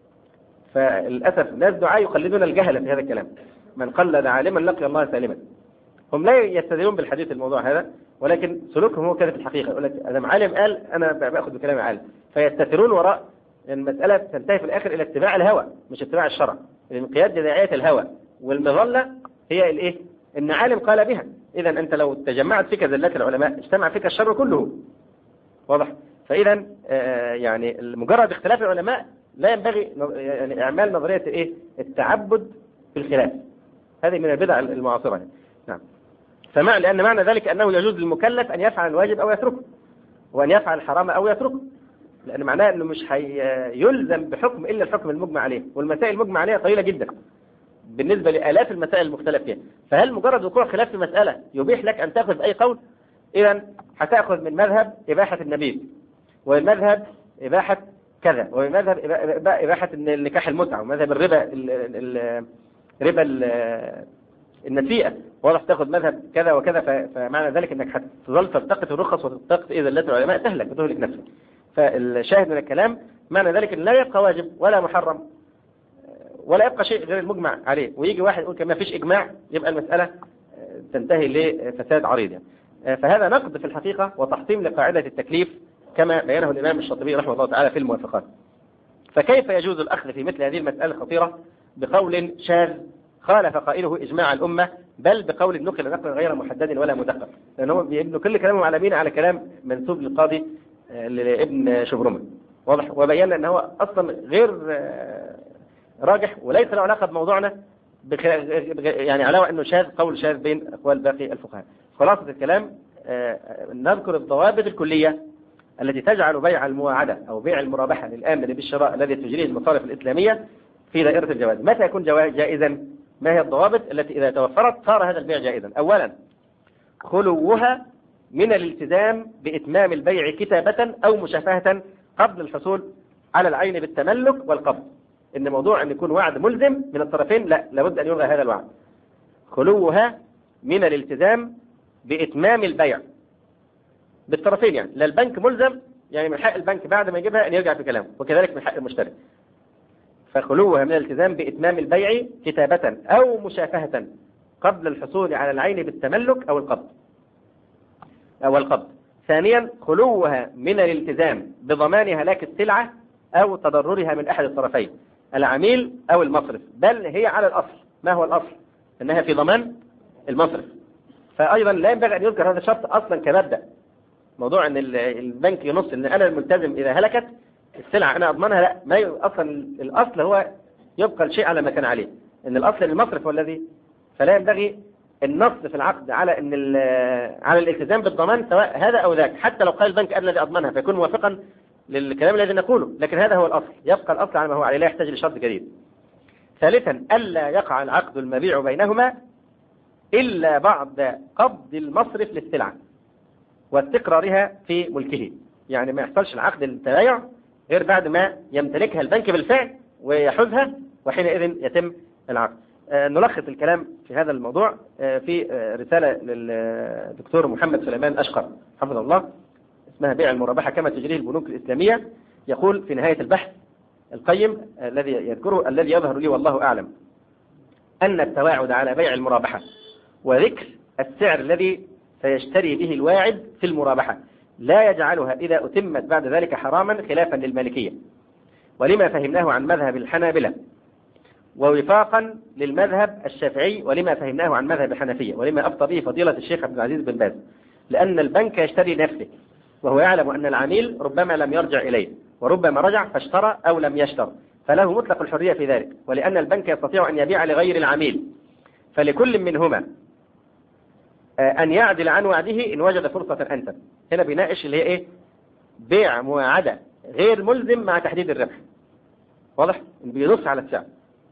فللأسف ناس دعاء يقلدون الجهل في هذا الكلام، من قلد عالما لقي الله سالما. هم لا يستدلون بالحديث الموضوع هذا، ولكن سلوكهم هو كانت الحقيقة، يقول لك أنا عالم قال أنا بأخذ بكلام عالم، فيستترون وراء المسألة تنتهي في الآخر إلى اتباع الهوى مش اتباع الشرع، الانقياد لداعية الهوى، والمظلة هي الإيه؟ إن عالم قال بها. إذا أنت لو تجمعت فيك زلات العلماء اجتمع فيك الشر كله. واضح؟ فإذا آه يعني مجرد اختلاف العلماء لا ينبغي يعني إعمال نظرية إيه؟ التعبد بالخلاف، هذه من البدع المعاصرة. نعم. فمعنى لأن معنى ذلك أنه يجوز للمكلف أن يفعل الواجب أو يتركه، وأن يفعل الحرام أو يتركه، لأن معناه أنه مش يلزم بحكم إلا الحكم المجمع عليه، والمسائل المجمع عليها طويلة جدا بالنسبة لآلاف المسائل المختلف فيها. فهل مجرد وقوع خلاف في مسألة يبيح لك أن تأخذ أي قول؟ إذا هتأخذ من مذهب إباحة النبيذ، ومن مذهب إباحة كذا، ومن مذهب إباحة النكاح المتعة، ومذهب الربا ربا النسيئة. واضح؟ تأخذ مذهب كذا وكذا، فمعنى ذلك أنك هتظل تلتقط الرخص وتلتقط إذا لات العلماء تهلك وتهلك نفسك. فالشاهد من الكلام معنى ذلك أن لا يبقى واجب ولا محرم ولا يبقى شيء غير المجمع عليه، ويجي واحد يقول كما فيش إجماع يبقى المسألة تنتهي لفساد عريض يعني. فهذا نقد في الحقيقة وتحطيم لقاعدة التكليف كما بينه الإمام الشاطبي رحمه الله تعالى في الموافقات. فكيف يجوز الأخذ في مثل هذه المسألة الخطيرة بقول شاذ خالف قائله إجماع الأمة، بل بقول نقل نقل غير محدد ولا مدقق، لأنه بيبنوا كل كلامهم على مين؟ على كلام منسوب للقاضي لابن شبرمة. واضح؟ وبينا أنه هو أصلا غير راجح وليس له علاقة بموضوعنا بخ... يعني علاوة أنه شاذ، قول شاذ بين أقوال باقي الفقهاء. خلاصة الكلام نذكر الضوابط الكلية التي تجعل بيع المواعدة أو بيع المرابحة للآمن بالشراء الذي تجريه المصارف الإسلامية في دائرة الجواز. متى يكون جائزا؟ ما هي الضوابط التي إذا توفرت صار هذا البيع جائزا؟ أولا خلوها من الالتزام بإتمام البيع كتابة أو مشافهة قبل الحصول على العين بالتملك والقبض. إن موضوع أن يكون وعد ملزم من الطرفين لا، لابد أن يلغى هذا الوعد. خلوها من الالتزام بإتمام البيع بالطرفين، يعني لا البنك ملزم، يعني من حق البنك بعد ما يجيبها أن يرجع في كلامه، وكذلك من حق المشتري. فخلوها من الالتزام بإتمام البيع كتابة أو مشافهة قبل الحصول على العين بالتملك أو القبض أو القبض. ثانيا خلوها من الالتزام بضمان هلاك السلعة أو تضررها من أحد الطرفين، العميل أو المصرف، بل هي على الأصل. ما هو الأصل؟ أنها في ضمان المصرف. فأيضا لا ينبغي أن يذكر هذا الشرط أصلا كمبدأ. موضوع أن البنك ينص أن أنا الملتزم إذا هلكت السلعة أنا أضمنها، لا، ما أصلا الأصل هو يبقى الشيء على ما كان عليه، أن الأصل المصرف هو الذي، فلا ينبغي النص في العقد على ان على الالتزام بالضمان سواء هذا او ذاك، حتى لو قال البنك انا الذي اضمنها فيكون موافقا للكلام الذي نقوله، لكن هذا هو الاصل، يبقى الاصل على ما هو عليه لا يحتاج لشرط جديد. ثالثا الا يقع العقد المبيع بينهما الا بعد قبض المصرف للسلعه واستقرارها في ملكه، يعني ما يحصلش العقد التبايع غير بعد ما يمتلكها البنك بالفعل ويحوزها، وحينئذ يتم العقد. آه نلخص الكلام في هذا الموضوع آه في آه رسالة للدكتور محمد سليمان أشقر حفظه الله اسمها بيع المرابحة كما تجريه البنوك الإسلامية. يقول في نهاية البحث القيم آه الذي يذكره الذي يظهر لي والله أعلم أن التواعد على بيع المرابحة وذكر السعر الذي سيشتري به الواعد في المرابحة لا يجعلها إذا أتمت بعد ذلك حراما خلافا للمالكية، ولما فهمناه عن مذهب الحنابلة، ووفاقا للمذهب الشافعي، ولما فهمناه عن مذهب الحنفية، ولما أفتى به فضيلة الشيخ عبد العزيز بن باز، لأن البنك يشتري نفسه وهو يعلم أن العميل ربما لم يرجع إليه وربما رجع فاشترى أو لم يشتر، فله مطلق الحرية في ذلك، ولأن البنك يستطيع أن يبيع لغير العميل، فلكل منهما أن يعدل عن وعده إن وجد فرصة أنسب. هنا بيناقش اللي هي إيه؟ بيع مواعدة غير ملزم مع تحديد الربح، واضح؟ بينص على السعر.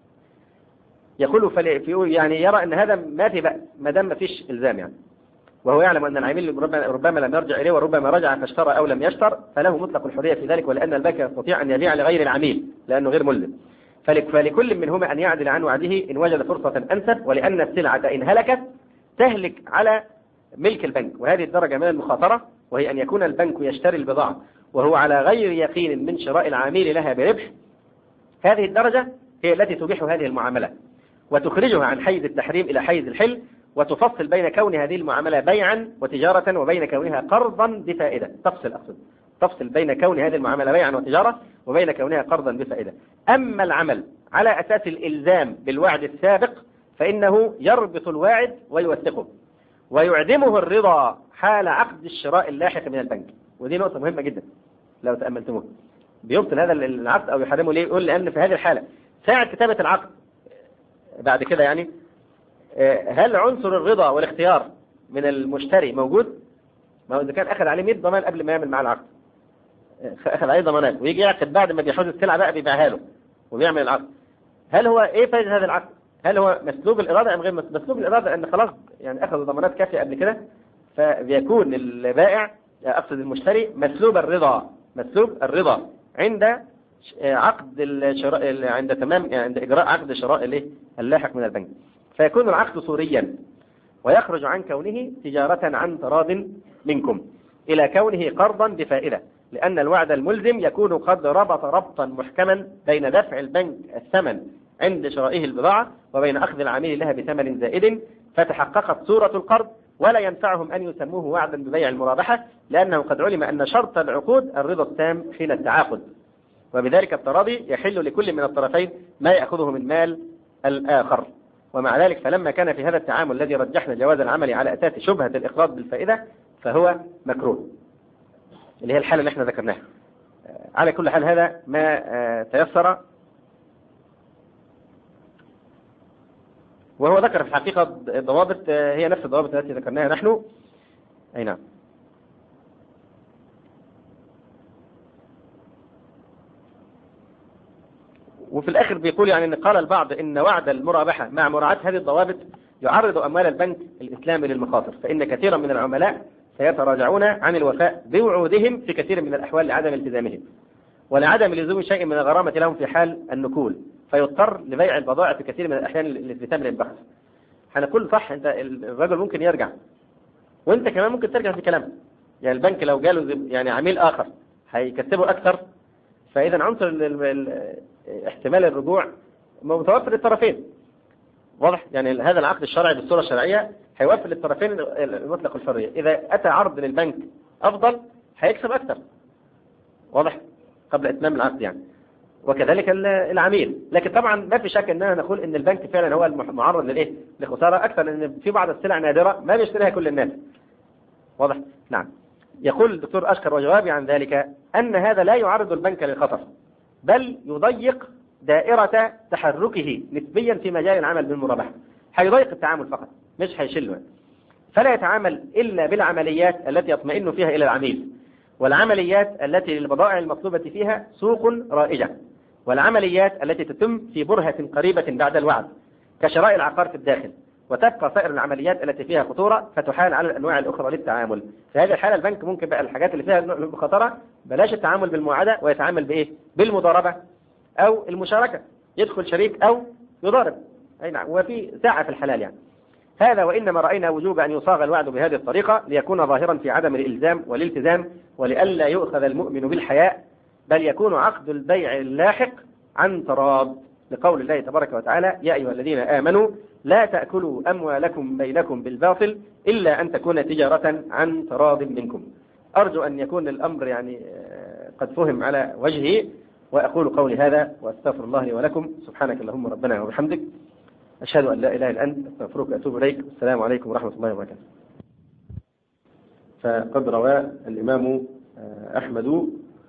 يقول فلي يعني يرى أن هذا ما في بأس ما دام ما فيش إلزام يعني، وهو يعلم أن العميل ربما لم يرجع إليه وربما رجع فاشترى أو لم يشتر، فله مطلق الحرية في ذلك، ولأن البنك يستطيع أن يبيع لغير العميل لأنه غير ملزم، فلكل منهما أن يعدل عن وعده إن وجد فرصة أنسب، ولأن السلعة إن هلكت تهلك على ملك البنك، وهذه الدرجة من المخاطرة، وهي أن يكون البنك يشتري البضاعة وهو على غير يقين من شراء العميل لها بربح. هذه الدرجة هي التي تبيح هذه المعاملة وتخرجها عن حيز التحريم إلى حيز الحل، وتفصل بين كون هذه المعاملة بيعا وتجارة وبين كونها قرضا بفائدة. تفصل أقصد تفصل بين كون هذه المعاملة بيعا وتجارة وبين كونها قرضا بفائدة. أما العمل على أساس الإلزام بالوعد السابق فإنه يربط الواعد ويوثقه ويعدمه الرضا حال عقد الشراء اللاحق من البنك، ودي نقطة مهمة جدا لو تأملتموه. بيبطل هذا العقد أو يحرمه ليه؟ يقول لأن في هذه الحالة ساعة كتابة العقد بعد كده يعني هل عنصر الرضا والاختيار من المشتري موجود؟ ما هو إذا كان أخذ عليه مية ضمان قبل ما يعمل معاه العقد، أخذ عليه ضمانات ويجي يعقد بعد ما بيحوز السلعة بقى بيبيعها له وبيعمل العقد، هل هو إيه فائدة هذا العقد؟ هل هو مسلوب الإرادة أم غير مسلوب الإرادة؟ أن خلاص يعني أخذ ضمانات كافية قبل كده، فبيكون البائع أقصد المشتري مسلوب الرضا مسلوب الرضا عند عقد الشراء، عند تمام عند إجراء عقد شراء اللاحق من البنك، فيكون العقد صوريا ويخرج عن كونه تجارة عن تراض منكم إلى كونه قرضا بفائدة، لأن الوعد الملزم يكون قد ربط ربطا محكما بين دفع البنك الثمن عند شرائه البضاعة وبين أخذ العميل لها بثمن زائد، فتحققت صورة القرض، ولا ينفعهم أن يسموه وعدا ببيع المرابحة، لأنه قد علم أن شرط العقود الرضا التام حين التعاقد، وبذلك التراضي يحل لكل من الطرفين ما يأخذه من مال الآخر. ومع ذلك فلما كان في هذا التعامل الذي رجحنا جواز العمل على أساس شبهة الإقراض بالفائدة فهو مكروه، اللي هي الحالة اللي احنا ذكرناها. على كل حال هذا ما تيسر، وهو ذكر في الحقيقة ضوابط هي نفس الضوابط التي ذكرناها نحن. أي نعم. وفي الآخر بيقول يعني أن قال البعض إن وعد المرابحة مع مراعاة هذه الضوابط يعرض أموال البنك الإسلامي للمخاطر، فإن كثيرا من العملاء سيتراجعون عن الوفاء بوعودهم في كثير من الأحوال لعدم التزامهم ولعدم لزوم شيء من الغرامة لهم في حال النكول، فيضطر لبيع البضائع في كثير من الأحيان لثمن البخس. هنقول صح، أنت الرجل ممكن يرجع وأنت كمان ممكن ترجع في كلامك، يعني البنك لو جاله يعني عميل آخر هيكسبه أكثر، فإذا عنصر احتمال الرجوع متوفر للطرفين، واضح؟ يعني هذا العقد الشرعي بالصورة الشرعية هيوفر للطرفين المطلق الحرية. إذا أتى عرض للبنك أفضل هيكسب أكثر، واضح؟ قبل إتمام العقد يعني، وكذلك العميل. لكن طبعا ما في شك أننا نقول أن البنك فعلا هو المعرض للإيه؟ لخسارة أكثر، لأن في بعض السلع نادرة ما بيشتريها كل الناس، واضح؟ نعم. يقول الدكتور أشكر وجوابي عن ذلك أن هذا لا يعرض البنك للخطر، بل يضيق دائرة تحركه نسبيا في مجال العمل بالمرابحة، هيضيق التعامل فقط، مش هيشله، فلا يتعامل إلا بالعمليات التي يطمئن فيها إلى العميل، والعمليات التي للبضائع المطلوبة فيها سوق رائجة، والعمليات التي تتم في برهة قريبة بعد الوعد كشراء العقار في الداخل، وتبقى سائر العمليات التي فيها خطورة فتحال على الأنواع الأخرى للتعامل. في هذه الحالة البنك ممكن بقى الحاجات اللي فيها خطرة بلاش التعامل بالمعادة ويتعامل بإيه؟ بالمضاربة أو المشاركة، يدخل شريك أو يضارب، أي نعم، وفي ساعة في الحلال يعني. هذا وإنما رأينا وجوب أن يصاغ الوعد بهذه الطريقة ليكون ظاهرا في عدم الإلزام والالتزام، ولئلا يؤخذ المؤمن بالحياء، بل يكون عقد البيع اللاحق عن تراض، لقول الله تبارك وتعالى: يا أيها الذين آمنوا لا تأكلوا أموالكم بينكم بالباطل إلا أن تكون تجارة عن تراض منكم. أرجو أن يكون الأمر يعني قد فهم على وجهه، وأقول قولي هذا وأستغفر الله لي ولكم. سبحانك اللهم ربنا وبحمدك، أشهد أن لا إله إلا أنت، أستغفرك وأتوب إليك. السلام عليكم ورحمة الله وبركاته. فقد روى الإمام أحمد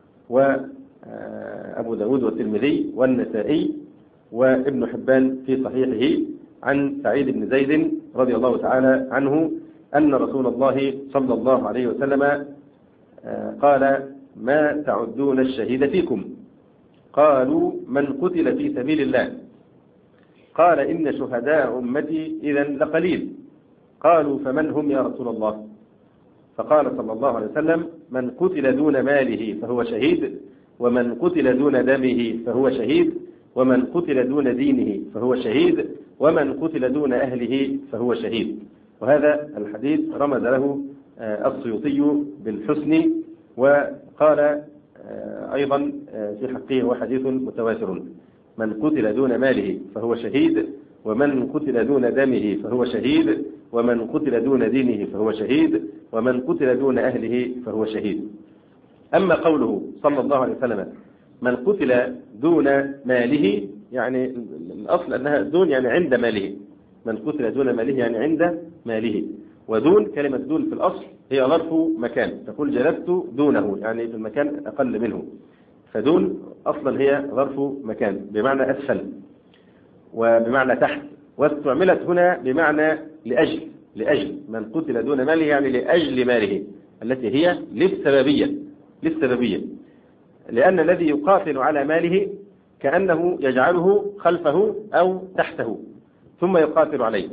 وأبو داود والترمذي والنسائي وابن حبان في صحيحه عن سعيد بن زيد رضي الله تعالى عنه أن رسول الله صلى الله عليه وسلم قال: ما تعدون الشهيد فيكم؟ قالوا: من قتل في سبيل الله. قال: إن شهداء أمتي إذن لقليل. قالوا: فمن هم يا رسول الله؟ فقال صلى الله عليه وسلم: من قتل دون ماله فهو شهيد، ومن قتل دون دمه فهو شهيد، ومن قتل دون دينه فهو شهيد، ومن قتل دون أهله فهو شهيد. وهذا الحديث رمز له السيوطي بالحسن، وقال أيضا في حقه هو حديث متواتر: من قتل دون ماله فهو شهيد، ومن قتل دون دمه فهو شهيد، ومن قتل دون دينه فهو شهيد، ومن قتل دون أهله فهو شهيد. أما قوله صلى الله عليه وسلم: من قتل دون ماله، يعني الأصل أنها دون يعني عند ماله، من قتل دون ماله يعني عند ماله. ودون، كلمة دون في الأصل هي ظرف مكان، تقول جلست دونه يعني في المكان أقل منه، فدون أصلا هي ظرف مكان بمعنى أسفل وبمعنى تحت، واستعملت هنا بمعنى لأجل. لأجل من قتل دون ماله يعني لأجل ماله، التي هي للسببية للسببية لأن الذي يقاتل على ماله كأنه يجعله خلفه أو تحته ثم يقاتل عليه.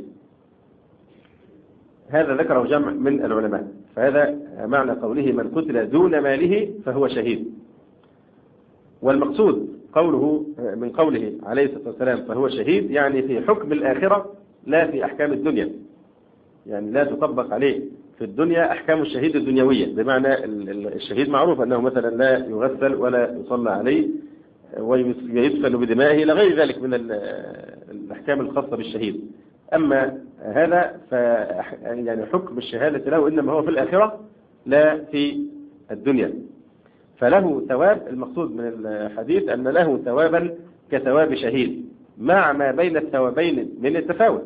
هذا ذكره جمع من العلماء، فهذا معنى قوله: من قتل دون ماله فهو شهيد. والمقصود قوله من قوله عليه الصلاة والسلام فهو شهيد يعني في حكم الآخرة لا في أحكام الدنيا، يعني لا تطبق عليه في الدنيا أحكام الشهيد الدنيوية، بمعنى الشهيد معروف أنه مثلا لا يغسل ولا يصلى عليه ويدفن بدمائه إلى غير ذلك من الأحكام الخاصة بالشهيد. أما هذا ف يعني حكم الشهادة له إنما هو في الآخرة لا في الدنيا، فله ثواب. المقصود من الحديث أن له ثوابا كثواب شهيد، مع ما بين الثوابين من التفاوت.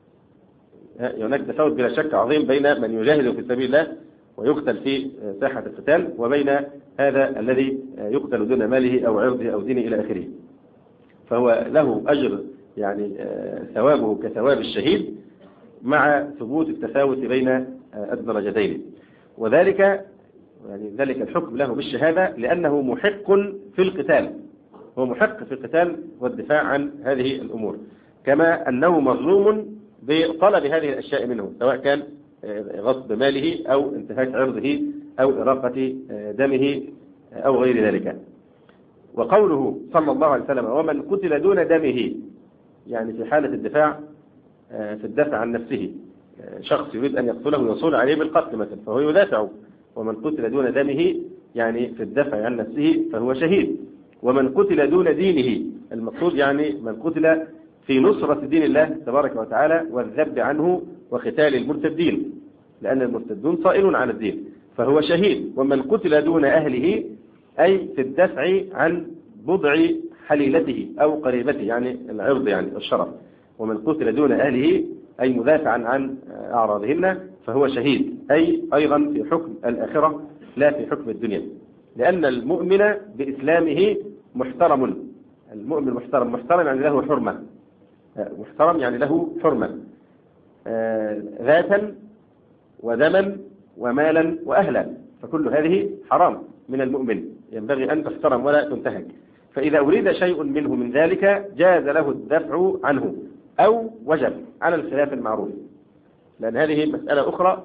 هناك تفاوت بلا شك عظيم بين من يجاهد في سبيل الله ويقتل في ساحة القتال، وبين هذا الذي يقتل دون ماله أو عرضه أو دينه إلى آخره. فهو له أجر يعني ثوابه كثواب الشهيد، مع ثبوت التفاوت بين الدرجتين. وذلك يعني ذلك الحكم له بالشهادة لأنه محق في القتال، هو محق في القتال والدفاع عن هذه الأمور، كما أنه مظلوم بطلب هذه الأشياء منه، سواء كان غصب ماله أو انتهاك عرضه أو إراقة دمه أو غير ذلك. وقوله صلى الله عليه وسلم: ومن قتل دون دمه، يعني في حالة الدفاع في الدفع عن نفسه، شخص يريد أن يقتله يصول عليه بالقتل مثلا فهو يدافع، ومن قتل دون دمه يعني في الدفع عن نفسه فهو شهيد. ومن قتل دون دينه، المقصود يعني من قتل في نصرة دين الله تبارك وتعالى والذب عنه وقتال المرتدين، لأن المرتدون صائلون عن الدين، فهو شهيد. ومن قتل دون أهله أي في الدفع عن بضع حليلته أو قريبته، يعني العرض يعني الشرف. ومن قتل دون أهله أي مدافعا عن أعراضهن فهو شهيد، أي أيضا في حكم الآخرة لا في حكم الدنيا، لأن المؤمن بإسلامه محترم. المؤمن محترم، محترم يعني له حرمة، محترم يعني له حرمة. ذاتا ودما ومالا وأهلا، فكل هذه حرام من المؤمن، ينبغي أن تحترم ولا تنتهك. فإذا أريد شيء منه من ذلك جاز له الدفع عنه أو وجب على الخلاف المعروف، لأن هذه مسألة أخرى.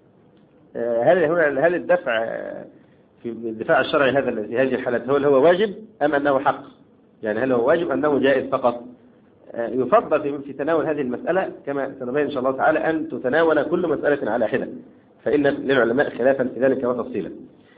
هل هل الدفع في الدفاع الشرعي هذا في هذه الحالات هل هو واجب أم أنه حق؟ يعني هل هو واجب أنه جائز فقط؟ يفضل في تناول هذه المسألة كما سنبين إن شاء الله تعالى أن تتناول كل مسألة على حدة، فإن للعلماء خلافا في ذلك وتفصيلا.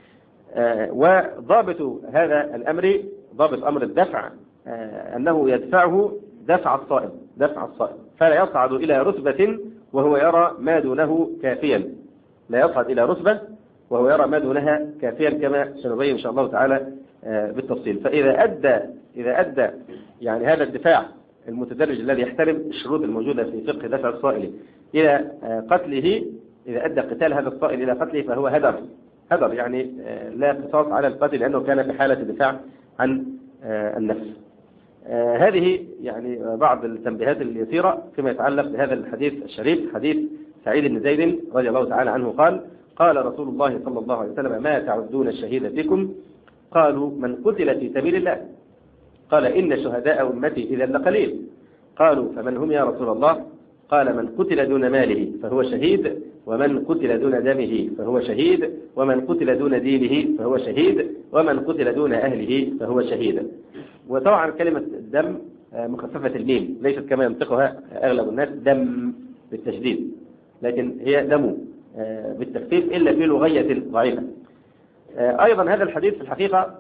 وضابط هذا الأمر، ضابط أمر الدفع، أنه يدفعه دفع الصائم، دفع الصائم، فلا يصعد إلى رتبة وهو يرى ما دونه كافيا، لا يصعد إلى رتبة وهو يرى ما دونها كافيا كما سنبين إن شاء الله تعالى بالتفصيل. فإذا أدى إذا أدى يعني هذا الدفاع المتدرج الذي يحترم الشروط الموجودة في فقه دفع الصائل إلى قتله، إذا أدى قتال هذا الصائل إلى قتله فهو هدر، هدر يعني لا قصاص على القتل لأنه كان في حالة الدفاع عن النفس. هذه يعني بعض التنبيهات اليسيرة فيما يتعلق بهذا الحديث الشريف، حديث سعيد بن زيد رضي الله تعالى عنه قال: قال رسول الله صلى الله عليه وسلم: ما تعدون الشهيد فيكم؟ قالوا: من قتل في سبيل الله. قال: إن شهداء أمتي إذا لقليل. قالوا: فمن هم يا رسول الله؟ قال: من قتل دون ماله فهو شهيد، ومن قتل دون دمه فهو شهيد، ومن قتل دون دينه فهو شهيد، ومن قتل دون أهله فهو شهيد. وطبعا كلمة الدم مخففة الميم، ليست كما ينطقها أغلب الناس دم بالتشديد، لكن هي دم بالتخفيف إلا في لغية ضعيفة. أيضا هذا الحديث في الحقيقة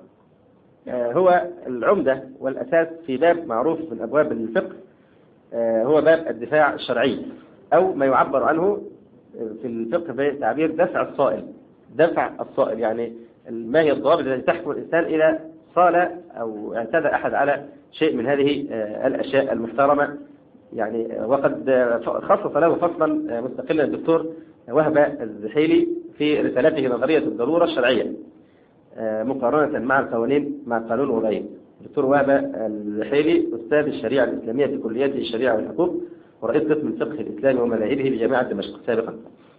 هو العمدة والأساس في باب معروف من أبواب الفقه، هو باب الدفاع الشرعي، أو ما يعبر عنه في الفقه بتعبير دفع الصائل. دفع الصائل يعني ما هي الضوابط التي تحكم الإنسان إذا صال أو اعتدى أحد على شيء من هذه الأشياء المحترمة. يعني وقد خصص له فصلا مستقلا الدكتور وهب الزحيلي في رسالته نظرية الضرورة الشرعية مقارنة مع القوانين مع قانون وضعي. الدكتور وهب الزحيلي أستاذ الشريعة الإسلامية في كلية الشريعة والحقوق ورئيس قسم الفقه الإسلامي ومذاهبه بجامعة دمشق سابقا.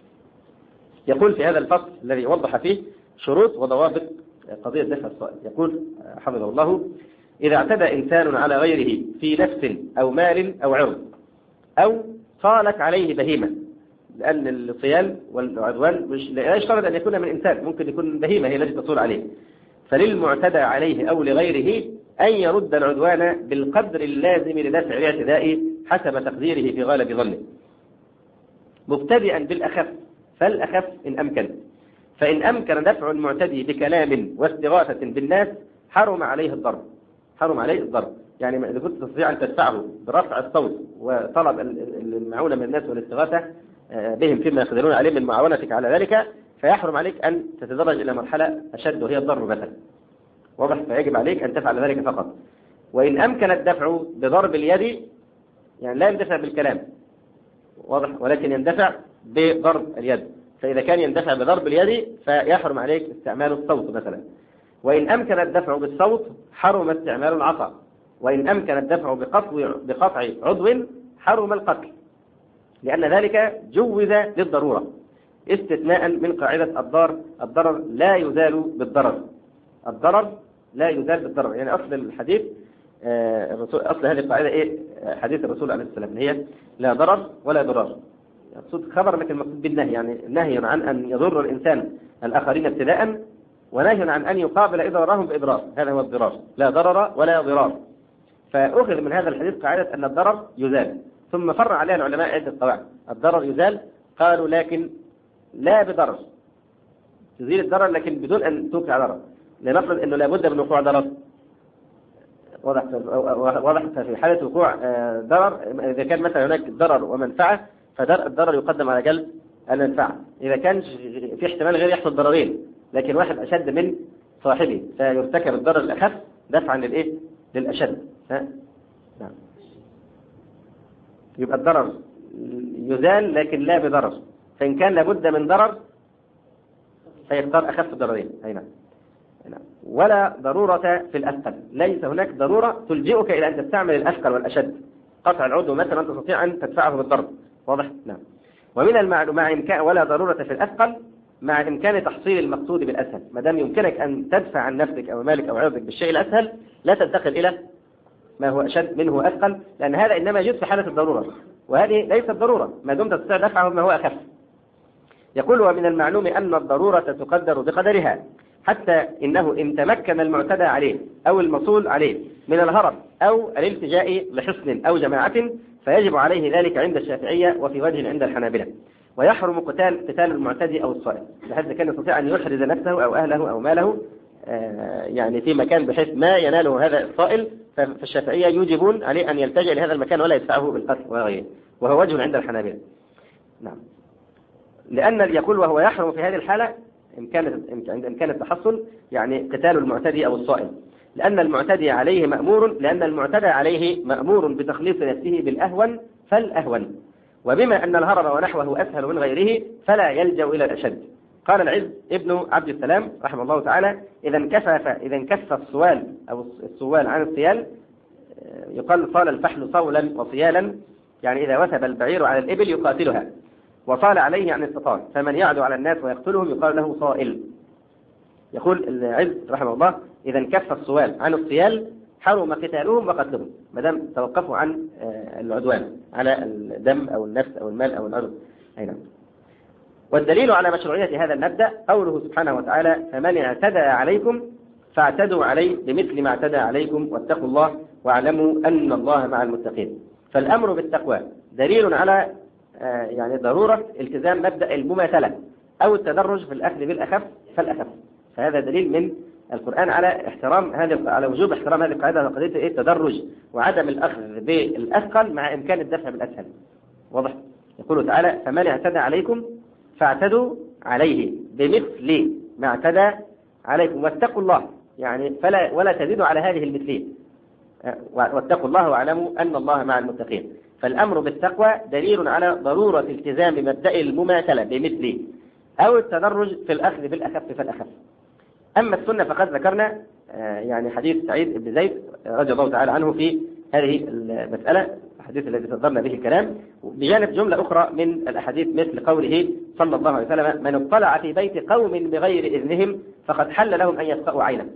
يقول في هذا الفصل الذي وضح فيه شروط وضوابط قضية دفع الصائل، يقول حفظه الله: إذا اعتدى إنسان على غيره في نفس أو مال أو عرض، أو صالت عليه بهيمة، لأن الصيال والعدوان مش لا يشترط أن يكون من إنسان، ممكن يكون بهيمة هي التي تصول عليه، فللمعتدى عليه أو لغيره أن يرد العدوان بالقدر اللازم لدفع الاعتداء حسب تقديره في غالب ظنه، مبتدئا بالأخف فالأخف إن أمكن. فإن أمكن دفع المعتدي بكلام واستغاثة بالناس حرم عليه الضرب، حرم عليه الضرب. يعني إذا كنت تستطيع أن تدفعه برفع الصوت وطلب المعونة من الناس والاستغاثة بهم فيما يقدرون عليه من معاونتك على ذلك، فيحرم عليك أن تتدرج إلى مرحلة أشد وهي الضرب مثلا، واضح؟ فيجب عليك أن تفعل ذلك فقط. وإن أمكن الدفع بضرب اليد، يعني لا يندفع بالكلام، واضح، ولكن يندفع بضرب اليد، فإذا كان يندفع بضرب اليد فيحرم عليك استعمال الصوت مثلا. وإن أمكن الدفع بالصوت حرم استعمال العصا. وإن أمكن الدفع بقطع عضو حرم القتل، لأن ذلك جوز للضرورة استثناء من قاعدة الضار الضرر لا يزال بالضرر، الضرر لا يزال بالضرر. يعني أصل الحديث الرسول، أصل هذه القاعدة إيه؟ حديث الرسول عليه السلام هي لا ضرر ولا ضرار، يقصد خبر لكن المقصود بالنهي، يعني نهي عن أن يضر الإنسان الآخرين ابتداء، ونهي عن أن يقابل إضرارهم بإضرار، هذا هو الضرار، لا ضرر ولا ضرار. فأخذ من هذا الحديث قاعدة أن الضرر يزال، ثم فرع عليها العلماء عدة قواعد. الضرر يزال، قالوا لكن لا بضرر، تزيل الضرر لكن بدون أن توقع ضرر، لنفرض أنه لابد من وقوع ضرر، واضح واضح في حالة وقوع ضرر، إذا كان مثلا هناك ضرر ومنفعة فالضرر يقدم على جلب المنفعة. إذا كان في احتمال غير يحصل ضررين لكن واحد أشد من صاحبه فيرتكب الضرر الأخف دفعا للإيه؟ للأشد. ها؟ نعم. يبقى الضرر يزال لكن لا بضرر، فإن كان لابد من ضرر فيختار أخف الضررين. أي نعم. ولا ضرورة في الأثقل، ليس هناك ضرورة تلجئك إلى أن تستعمل الأثقل والأشد. قطع العضو مثلا تستطيع أن تدفعه بالضرب، واضح؟ نعم. ومن المعلوم مع إمكان ولا ضرورة في الأثقل مع إمكان تحصيل المقصود بالأسهل. ما دام يمكنك أن تدفع عن نفسك أو مالك أو عرضك بالشيء الأسهل لا تنتقل إلى ما هو أشد منه أثقل، لأن هذا إنما يجوز في حالة الضرورة، وهذه ليست ضرورة ما دمت تستطيع دفعه ما هو أخف. يقول ومن المعلوم أن الضرورة تقدر بقدرها، حتى إنه إن تمكن المعتدى عليه أو المصول عليه من الهرب أو الالتجاء لحصن أو جماعة فيجب عليه ذلك عند الشافعية وفي وجه عند الحنابلة، ويحرم قتال قتال المعتدي أو الصائل، بحيث كان يستطيع أن يحرز نفسه أو أهله أو ماله يعني في مكان بحيث ما يناله هذا الصائل، فالشافعية يوجبون عليه أن يلتجئ لهذا المكان ولا يدفعه بالقتل وغيره، وهو وجه عند الحنابلة. نعم. لأن يقول وهو يحرم في هذه الحالة إن كان إن كان التحصل يعني قتال المعتدي أو الصائل، لأن المعتدي عليه مأمور لأن المعتدى عليه مأمور بتخليص نفسه بالأهون فالأهون، وبما أن الهرب ونحوه أسهل من غيره فلا يلجأ إلى الأشد. قال العز ابن عبد السلام رحمه الله تعالى إذا انكفف إذا انكف الصوال أو الصوال عن الصيال، يقال صال الفحل صولا وصيالا، يعني إذا وثب البعير على الإبل يقاتلها وصال عليه عن الصطال، فمن يعدو على الناس ويقتلهم يقال له صائل. يقول العز رحمه الله إذا انكف الصوال عن الصيال حرم قتالهم وقتلهم ما دام توقفوا عن العدوان على الدم أو النفس أو المال أو الأرض. أي نعم. والدليل على مشروعية هذا المبدأ قوله سبحانه وتعالى فمن اعتدى عليكم فاعتدوا عليه بمثل ما اعتدى عليكم واتقوا الله واعلموا أن الله مع المتقين. فالأمر بالتقوى دليل على يعني ضرورة التزام مبدأ المماثلة أو التدرج في الأخذ بالأخف فالأخف، فهذا دليل من القرآن على احترام هذه على وجوب احترام هذه القاعدة وقضية التدرج وعدم الأخذ بالأثقل مع إمكان الدفع بالأسهل. واضح؟ يقول تعالى فمن اعتدى عليكم فاعتدوا عليه بمثل ما اعتدى عليكم واتقوا الله، يعني فلا ولا تزيدوا على هذه المثلية، واتقوا الله واعلموا أن الله مع المتقين. فالأمر بالتقوى دليل على ضرورة التزام مبدأ المماثلة بمثله أو التدرج في الأخذ بالأخف فالأخف. أما السنة فقد ذكرنا يعني حديث سعيد بن زيد رضي الله تعالى عنه في هذه المسألة، الحديث الذي صدرنا به الكلام، بجانب جملة أخرى من الأحاديث مثل قوله صلى الله عليه وسلم من اطلع في بيت قوم بغير إذنهم فقد حل لهم أن يسقوا عينه.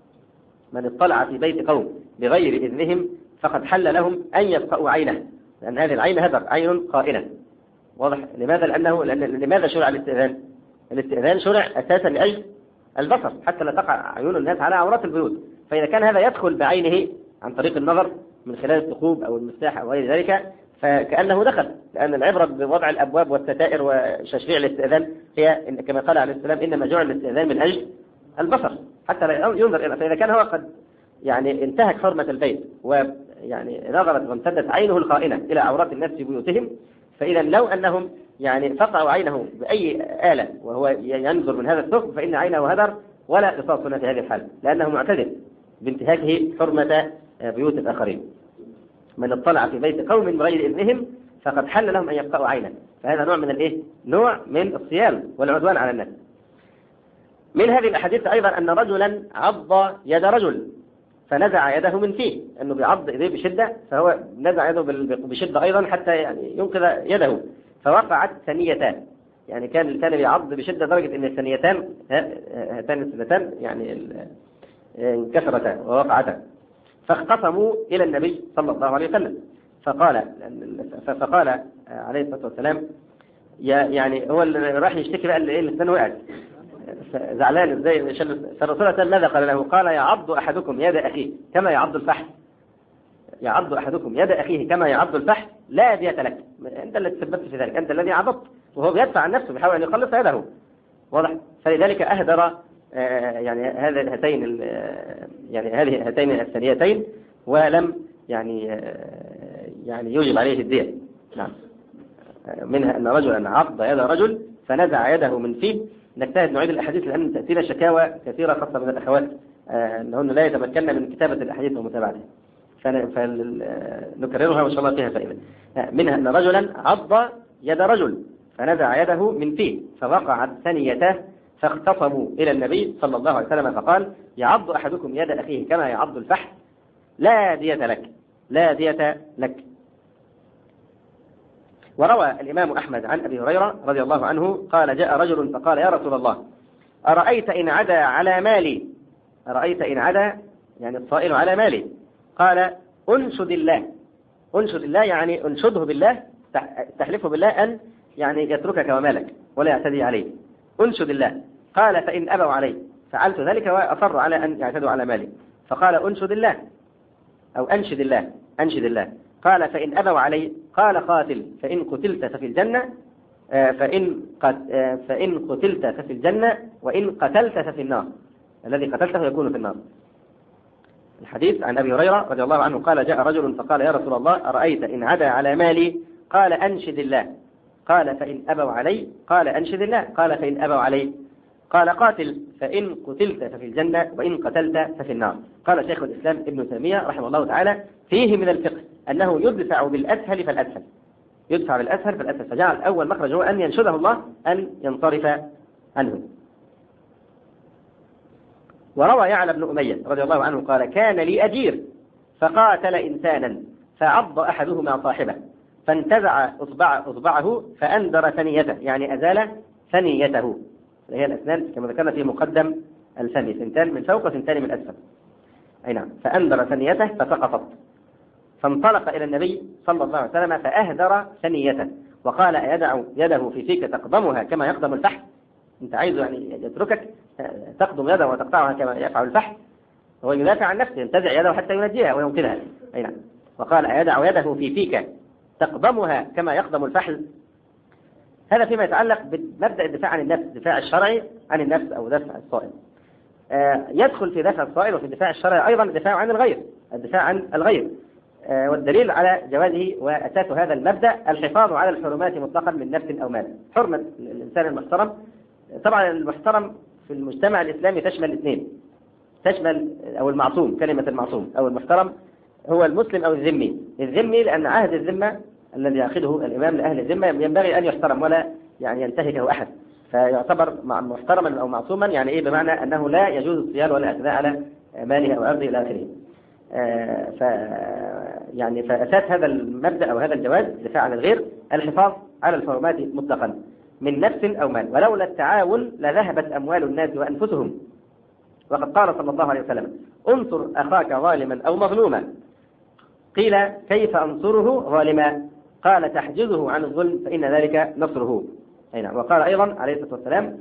من اطلع في بيت قوم بغير إذنهم فقد حل لهم أن يسقوا عينه، لأن هذه العين هدر عين قائنة. واضح؟ لماذا؟ لأنه لأن لماذا شرع الاستئذان؟ الاستئذان شرع أساسا لأجل البصر حتى لا تقع عيون الناس على عورات البيوت، فإذا كان هذا يدخل بعينه عن طريق النظر من خلال الثقوب أو المفتاح أو غير ذلك فكأنه دخل، لأن العبرة بوضع الأبواب والستائر وتشريع الاستئذان هي إن كما قال عليه السلام إنما جعل الاستئذان من أجل البصر حتى لا ينظر إلى، فإذا كان هو قد يعني انتهك حرمة البيت ويعني نظرت وامتدت عينه القائنة إلى عورات الناس في بيوتهم، فإذا لو أنهم يعني فقعوا عينه بأي آلة وهو ينظر من هذا الثقب فإن عينه هدر ولا قصاص هنا في هذه الحالة، لأنه معتدل بانتهاكه حرمة بيوت الآخرين. من اطلع في بيت قوم بغير إذنهم فقد حل لهم أن يبقوا عينا، فهذا نوع من الإيه؟ نوع من الصيام والعدوان على الناس. من هذه الأحاديث أيضا أن رجلا عض يد رجل فنزع يده من فيه، أنه بيعض إيديه بشدة فهو نزع يده بشدة أيضا حتى يعني ينقذ يده، فوقعت ثنيتان، يعني كان كان بيعض بشدة درجة أن الثنيتان هاتان الثنيتان يعني انكسرتا ووقعتا، فاختصموا إلى النبي صلى الله عليه وسلم فقال فقال عليه الصلاة والسلام يعني هو اللي راح يشتكي بقى اللي الثاني وقعت زعلان ازاي، فالرسول ماذا قال له؟ قال يعض أحدكم يد أخيه كما يعض الفحل، يعض أحدكم يد أخيه كما يعض الفحل لا دية لك، أنت الذي تثبت في ذلك، أنت الذي عضبت، وهو بيدفع عن نفسه بيحاول أن يخلص يده. واضح؟ فلذلك أهدر يعني هذا هاتين يعني هذه هاتين الثنيتين ولم يعني يعني يوجب عليه الدية. نعم. منها أن رجلا عض يد رجل فنزع يده من فيه. نجتهد نعيد الأحاديث لأن تأتينا شكاوى كثيرة خاصة من الأخوات أنهن لا يتمكن من كتابة الأحاديث ومتابعتها، فنكررها وإن شاء الله فيها فائدة. منها أن رجلا عض يد رجل فنزع يده من فيه فوقعت ثنيته فاختصموا إلى النبي صلى الله عليه وسلم فقال يعض أحدكم يد أخيه كما يعض الفحل لا دية لك، لا دية لك. وروى الإمام أحمد عن أبي هريرة رضي الله عنه قال جاء رجل فقال يا رسول الله أرأيت إن عدا على مالي أرأيت إن عدا يعني الصائل على مالي قال أنشد الله أنشد الله يعني أنشده بالله تحلفه بالله أن يعني يتركك ومالك ولا يعتدي عليه أنشد الله قال فإن أبوا علي فعلت ذلك وأصر على أن يعتدوا على مالي فقال أنشد الله أو أنشد الله أنشد الله قال فإن أبوا علي قال قاتل فإن قتلت ففي الجنة فإن فإن قتلت ففي الجنة وإن قتلت ففي النار الذي قتلته يكون في النار. الحديث عن أبي هريرة رضي الله عنه قال جاء رجل فقال يا رسول الله أرأيت إن عدا على مالي قال أنشد الله قال فإن أبوا علي قال أنشد الله قال فإن أبوا علي قال قاتل فإن قتلت ففي الجنة وإن قتلت ففي النار. قال شيخ الإسلام ابن تيمية رحمه الله تعالى فيه من الفقه أنه يدفع بالأسهل فالأسهل يدفع بالأسهل فالأسهل فجعل أول مخرج هو أن ينشده الله أن ينصرف عنه. وروى يعلى بن أمية رضي الله عنه قال كان لي أجير فقاتل إنسانا فعض أحدهما صاحبه فانتزع أصبع أصبعه فأندر ثنيته يعني أزال ثنيته هي الأسنان كما ذكرنا في مقدم الفم ثنتان من فوق وثنتان من أسفل أي نعم فأندر ثنيته فسقطت فانطلق إلى النبي صلى الله عليه وسلم فأهدر ثنيته وقال أيدع يده في فيك تقضمها كما يقضم الفحل أنت عايز يعني يتركك تقضم يده وتقطعها كما يفعل الفحل هو يدافع عن نفسه ينتزع يده حتى ينجيها ويمكنها أي نعم وقال أيدع يده في فيك تقضمها كما يقضم الفحل. هذا فيما يتعلق بمبدأ الدفاع عن النفس الدفاع الشرعي عن النفس أو دفع الصائل. آه يدخل في دفع الصائل وفي الدفاع الشرعي أيضا الدفاع عن الغير الدفاع عن الغير آه والدليل على جوازه وأساس هذا المبدأ الحفاظ على الحرمات مطلقا من نفس أو مال. حرمة الإنسان المحترم طبعا المحترم في المجتمع الإسلامي تشمل الاثنين تشمل أو المعصوم كلمة المعصوم أو المحترم هو المسلم أو الذمي. الذمي لأن عهد الذمة الذي يأخذه الإمام لأهل الذمة ينبغي أن يحترم ولا يعني ينتهكه أحد فيعتبر محترما أو معصوما يعني إيه بمعنى أنه لا يجوز الصيال ولا الاعتداء على ماله أو أرضه إلى آخره. آه ف يعني فأساس هذا المبدأ أو هذا الجواز الدفاع عن الغير الحفاظ على الحرمات مطلقا من نفس أو مال ولولا التعاون لذهبت أموال الناس وأنفسهم. وقد قال صلى الله عليه وسلم انصر أخاك ظالما أو مظلوما قيل كيف أنصره ظالما قال تحجزه عن الظلم فإن ذلك نصره. نعم. وقال أيضا عليه الصلاة والسلام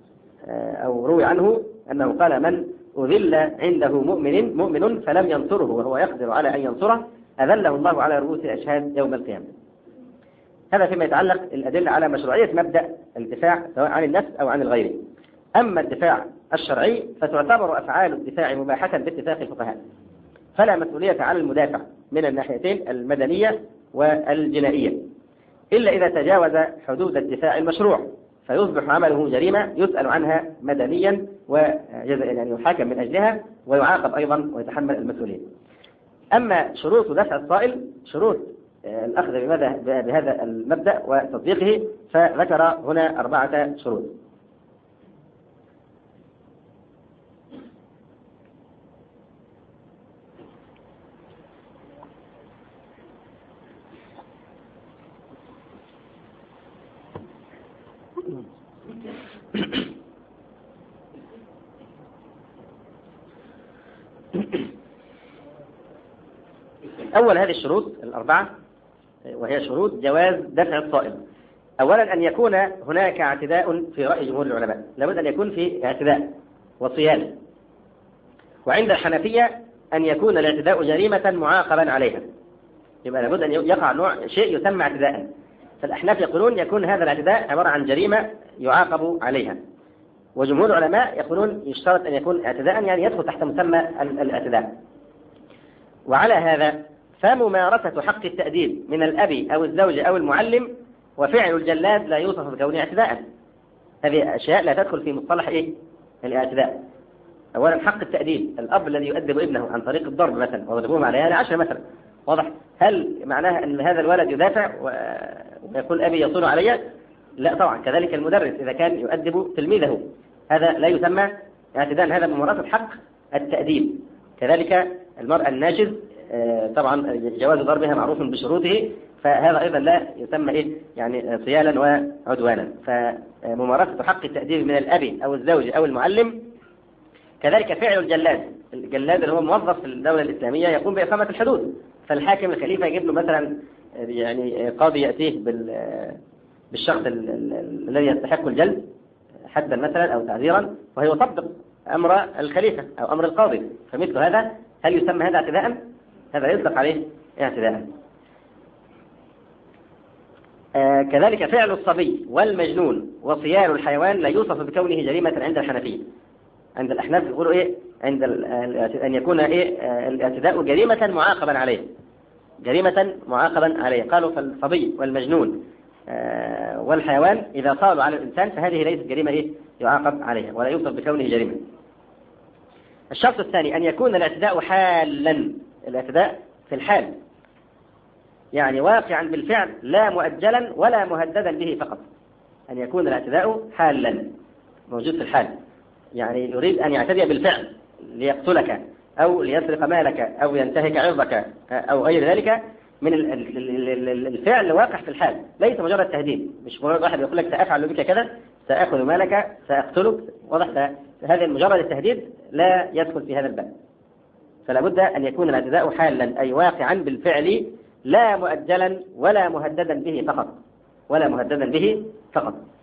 أو روي عنه أنه قال من أذل عنده مؤمن مؤمن فلم ينصره وهو يقدر على أن ينصره أذله الله على رؤوس الأشهاد يوم القيامة. هذا فيما يتعلق الأدلة على مشروعية مبدأ الدفاع سواء عن النفس أو عن الغير. أما الدفاع الشرعي فتعتبر أفعال الدفاع مباحة باتفاق الفقهاء فلا مسؤولية على المدافع من الناحيتين المدنية والجنائية إلا إذا تجاوز حدود الدفاع المشروع فيصبح عمله جريمة يسأل عنها مدنيا يعني يحاكم من أجلها ويعاقب أيضا ويتحمل المسؤولية. أما شروط دفع الصائل شروط الأخذ بهذا المبدأ وتطبيقه فذكر هنا أربعة شروط. أول هذه الشروط الأربعة وهي شروط جواز دفع الصائل. أولا أن يكون هناك اعتداء في رأي جمهور العلماء لابد أن يكون في اعتداء وصيانة. وعند الحنفية أن يكون الاعتداء جريمة معاقبا عليها يبقى لابد أن يقع نوع شيء يسمى اعتداء. فالأحناف يقولون يكون هذا الاعتداء عبارة عن جريمة يعاقب عليها وجمهور العلماء يقولون يشترط أن يكون اعتداء يعني يدخل تحت مسمى الاعتداء. وعلى هذا فممارسة حق التأديب من الأب أو الزوج أو المعلم وفعل الجلاد لا يوصف بكونه اعتداء. هذه أشياء لا تدخل في مصطلح إيه؟ الاعتداء. أولا حق التأديب الأب الذي يؤدب ابنه عن طريق الضرب مثلا ويضربهم عليها العشرة مثلا واضح هل معناها أن هذا الولد يدافع ويقول أبي يصون علي؟ لا طبعا. كذلك المدرس إذا كان يؤدب تلميذه هذا لا يسمى اعتداء هذا ممارسة حق التأديب. كذلك المرأة الناشز طبعا جواز ضربها معروف بشروطه، فهذا أيضا لا يسمى إيه يعني صيالا وعدوانا. فممارسة حق التأديب من الأب أو الزوج أو المعلم. كذلك فعل الجلاد، الجلاد اللي هو موظف في الدولة الإسلامية يقوم بإقامة الحدود، فالحاكم الخليفة يجيب له مثلا يعني قاضي يأتيه بالشخص الذي يستحق الجلد حدا مثلا أو تعذيرا، وهو يطبق أمر الخليفة أو أمر القاضي، فمثل هذا هل يسمى هذا اعتداء؟ هذا يطلق عليه اعتداء. آه كذلك فعل الصبي والمجنون وصيال الحيوان لا يوصف بكونه جريمة عند الحنفية. عند الأحناف يقولوا إيه عند أن يكون إيه آه الاعتداء جريمة معاقبا عليه، جريمة معاقبا عليه. قالوا فالصبي والمجنون آه والحيوان إذا صالوا على الإنسان فهذه ليست جريمة إيه يعاقب عليها ولا يوصف بكونه جريمة. الشرط الثاني أن يكون الاعتداء حالا، الاعتداء في الحال يعني واقعا بالفعل لا مؤجلا ولا مهددا به فقط. أن يكون الاعتداء حالا موجود في الحال، يعني يريد أن يعتدي بالفعل ليقتلك أو ليسرق مالك أو ينتهك عرضك أو غير ذلك من الفعل واقع في الحال، ليس مجرد تهديد. مش مجرد واحد يقول لك سأفعل بك كذا، سأخذ مالك، سأقتلك، واضح؟ هذا مجرد التهديد لا يدخل في هذا الباب. فلا بد أن يكون الاعتداء حالا أي واقعا بالفعل لا مؤجلا ولا مهددا به فقط، ولا مهددا به فقط.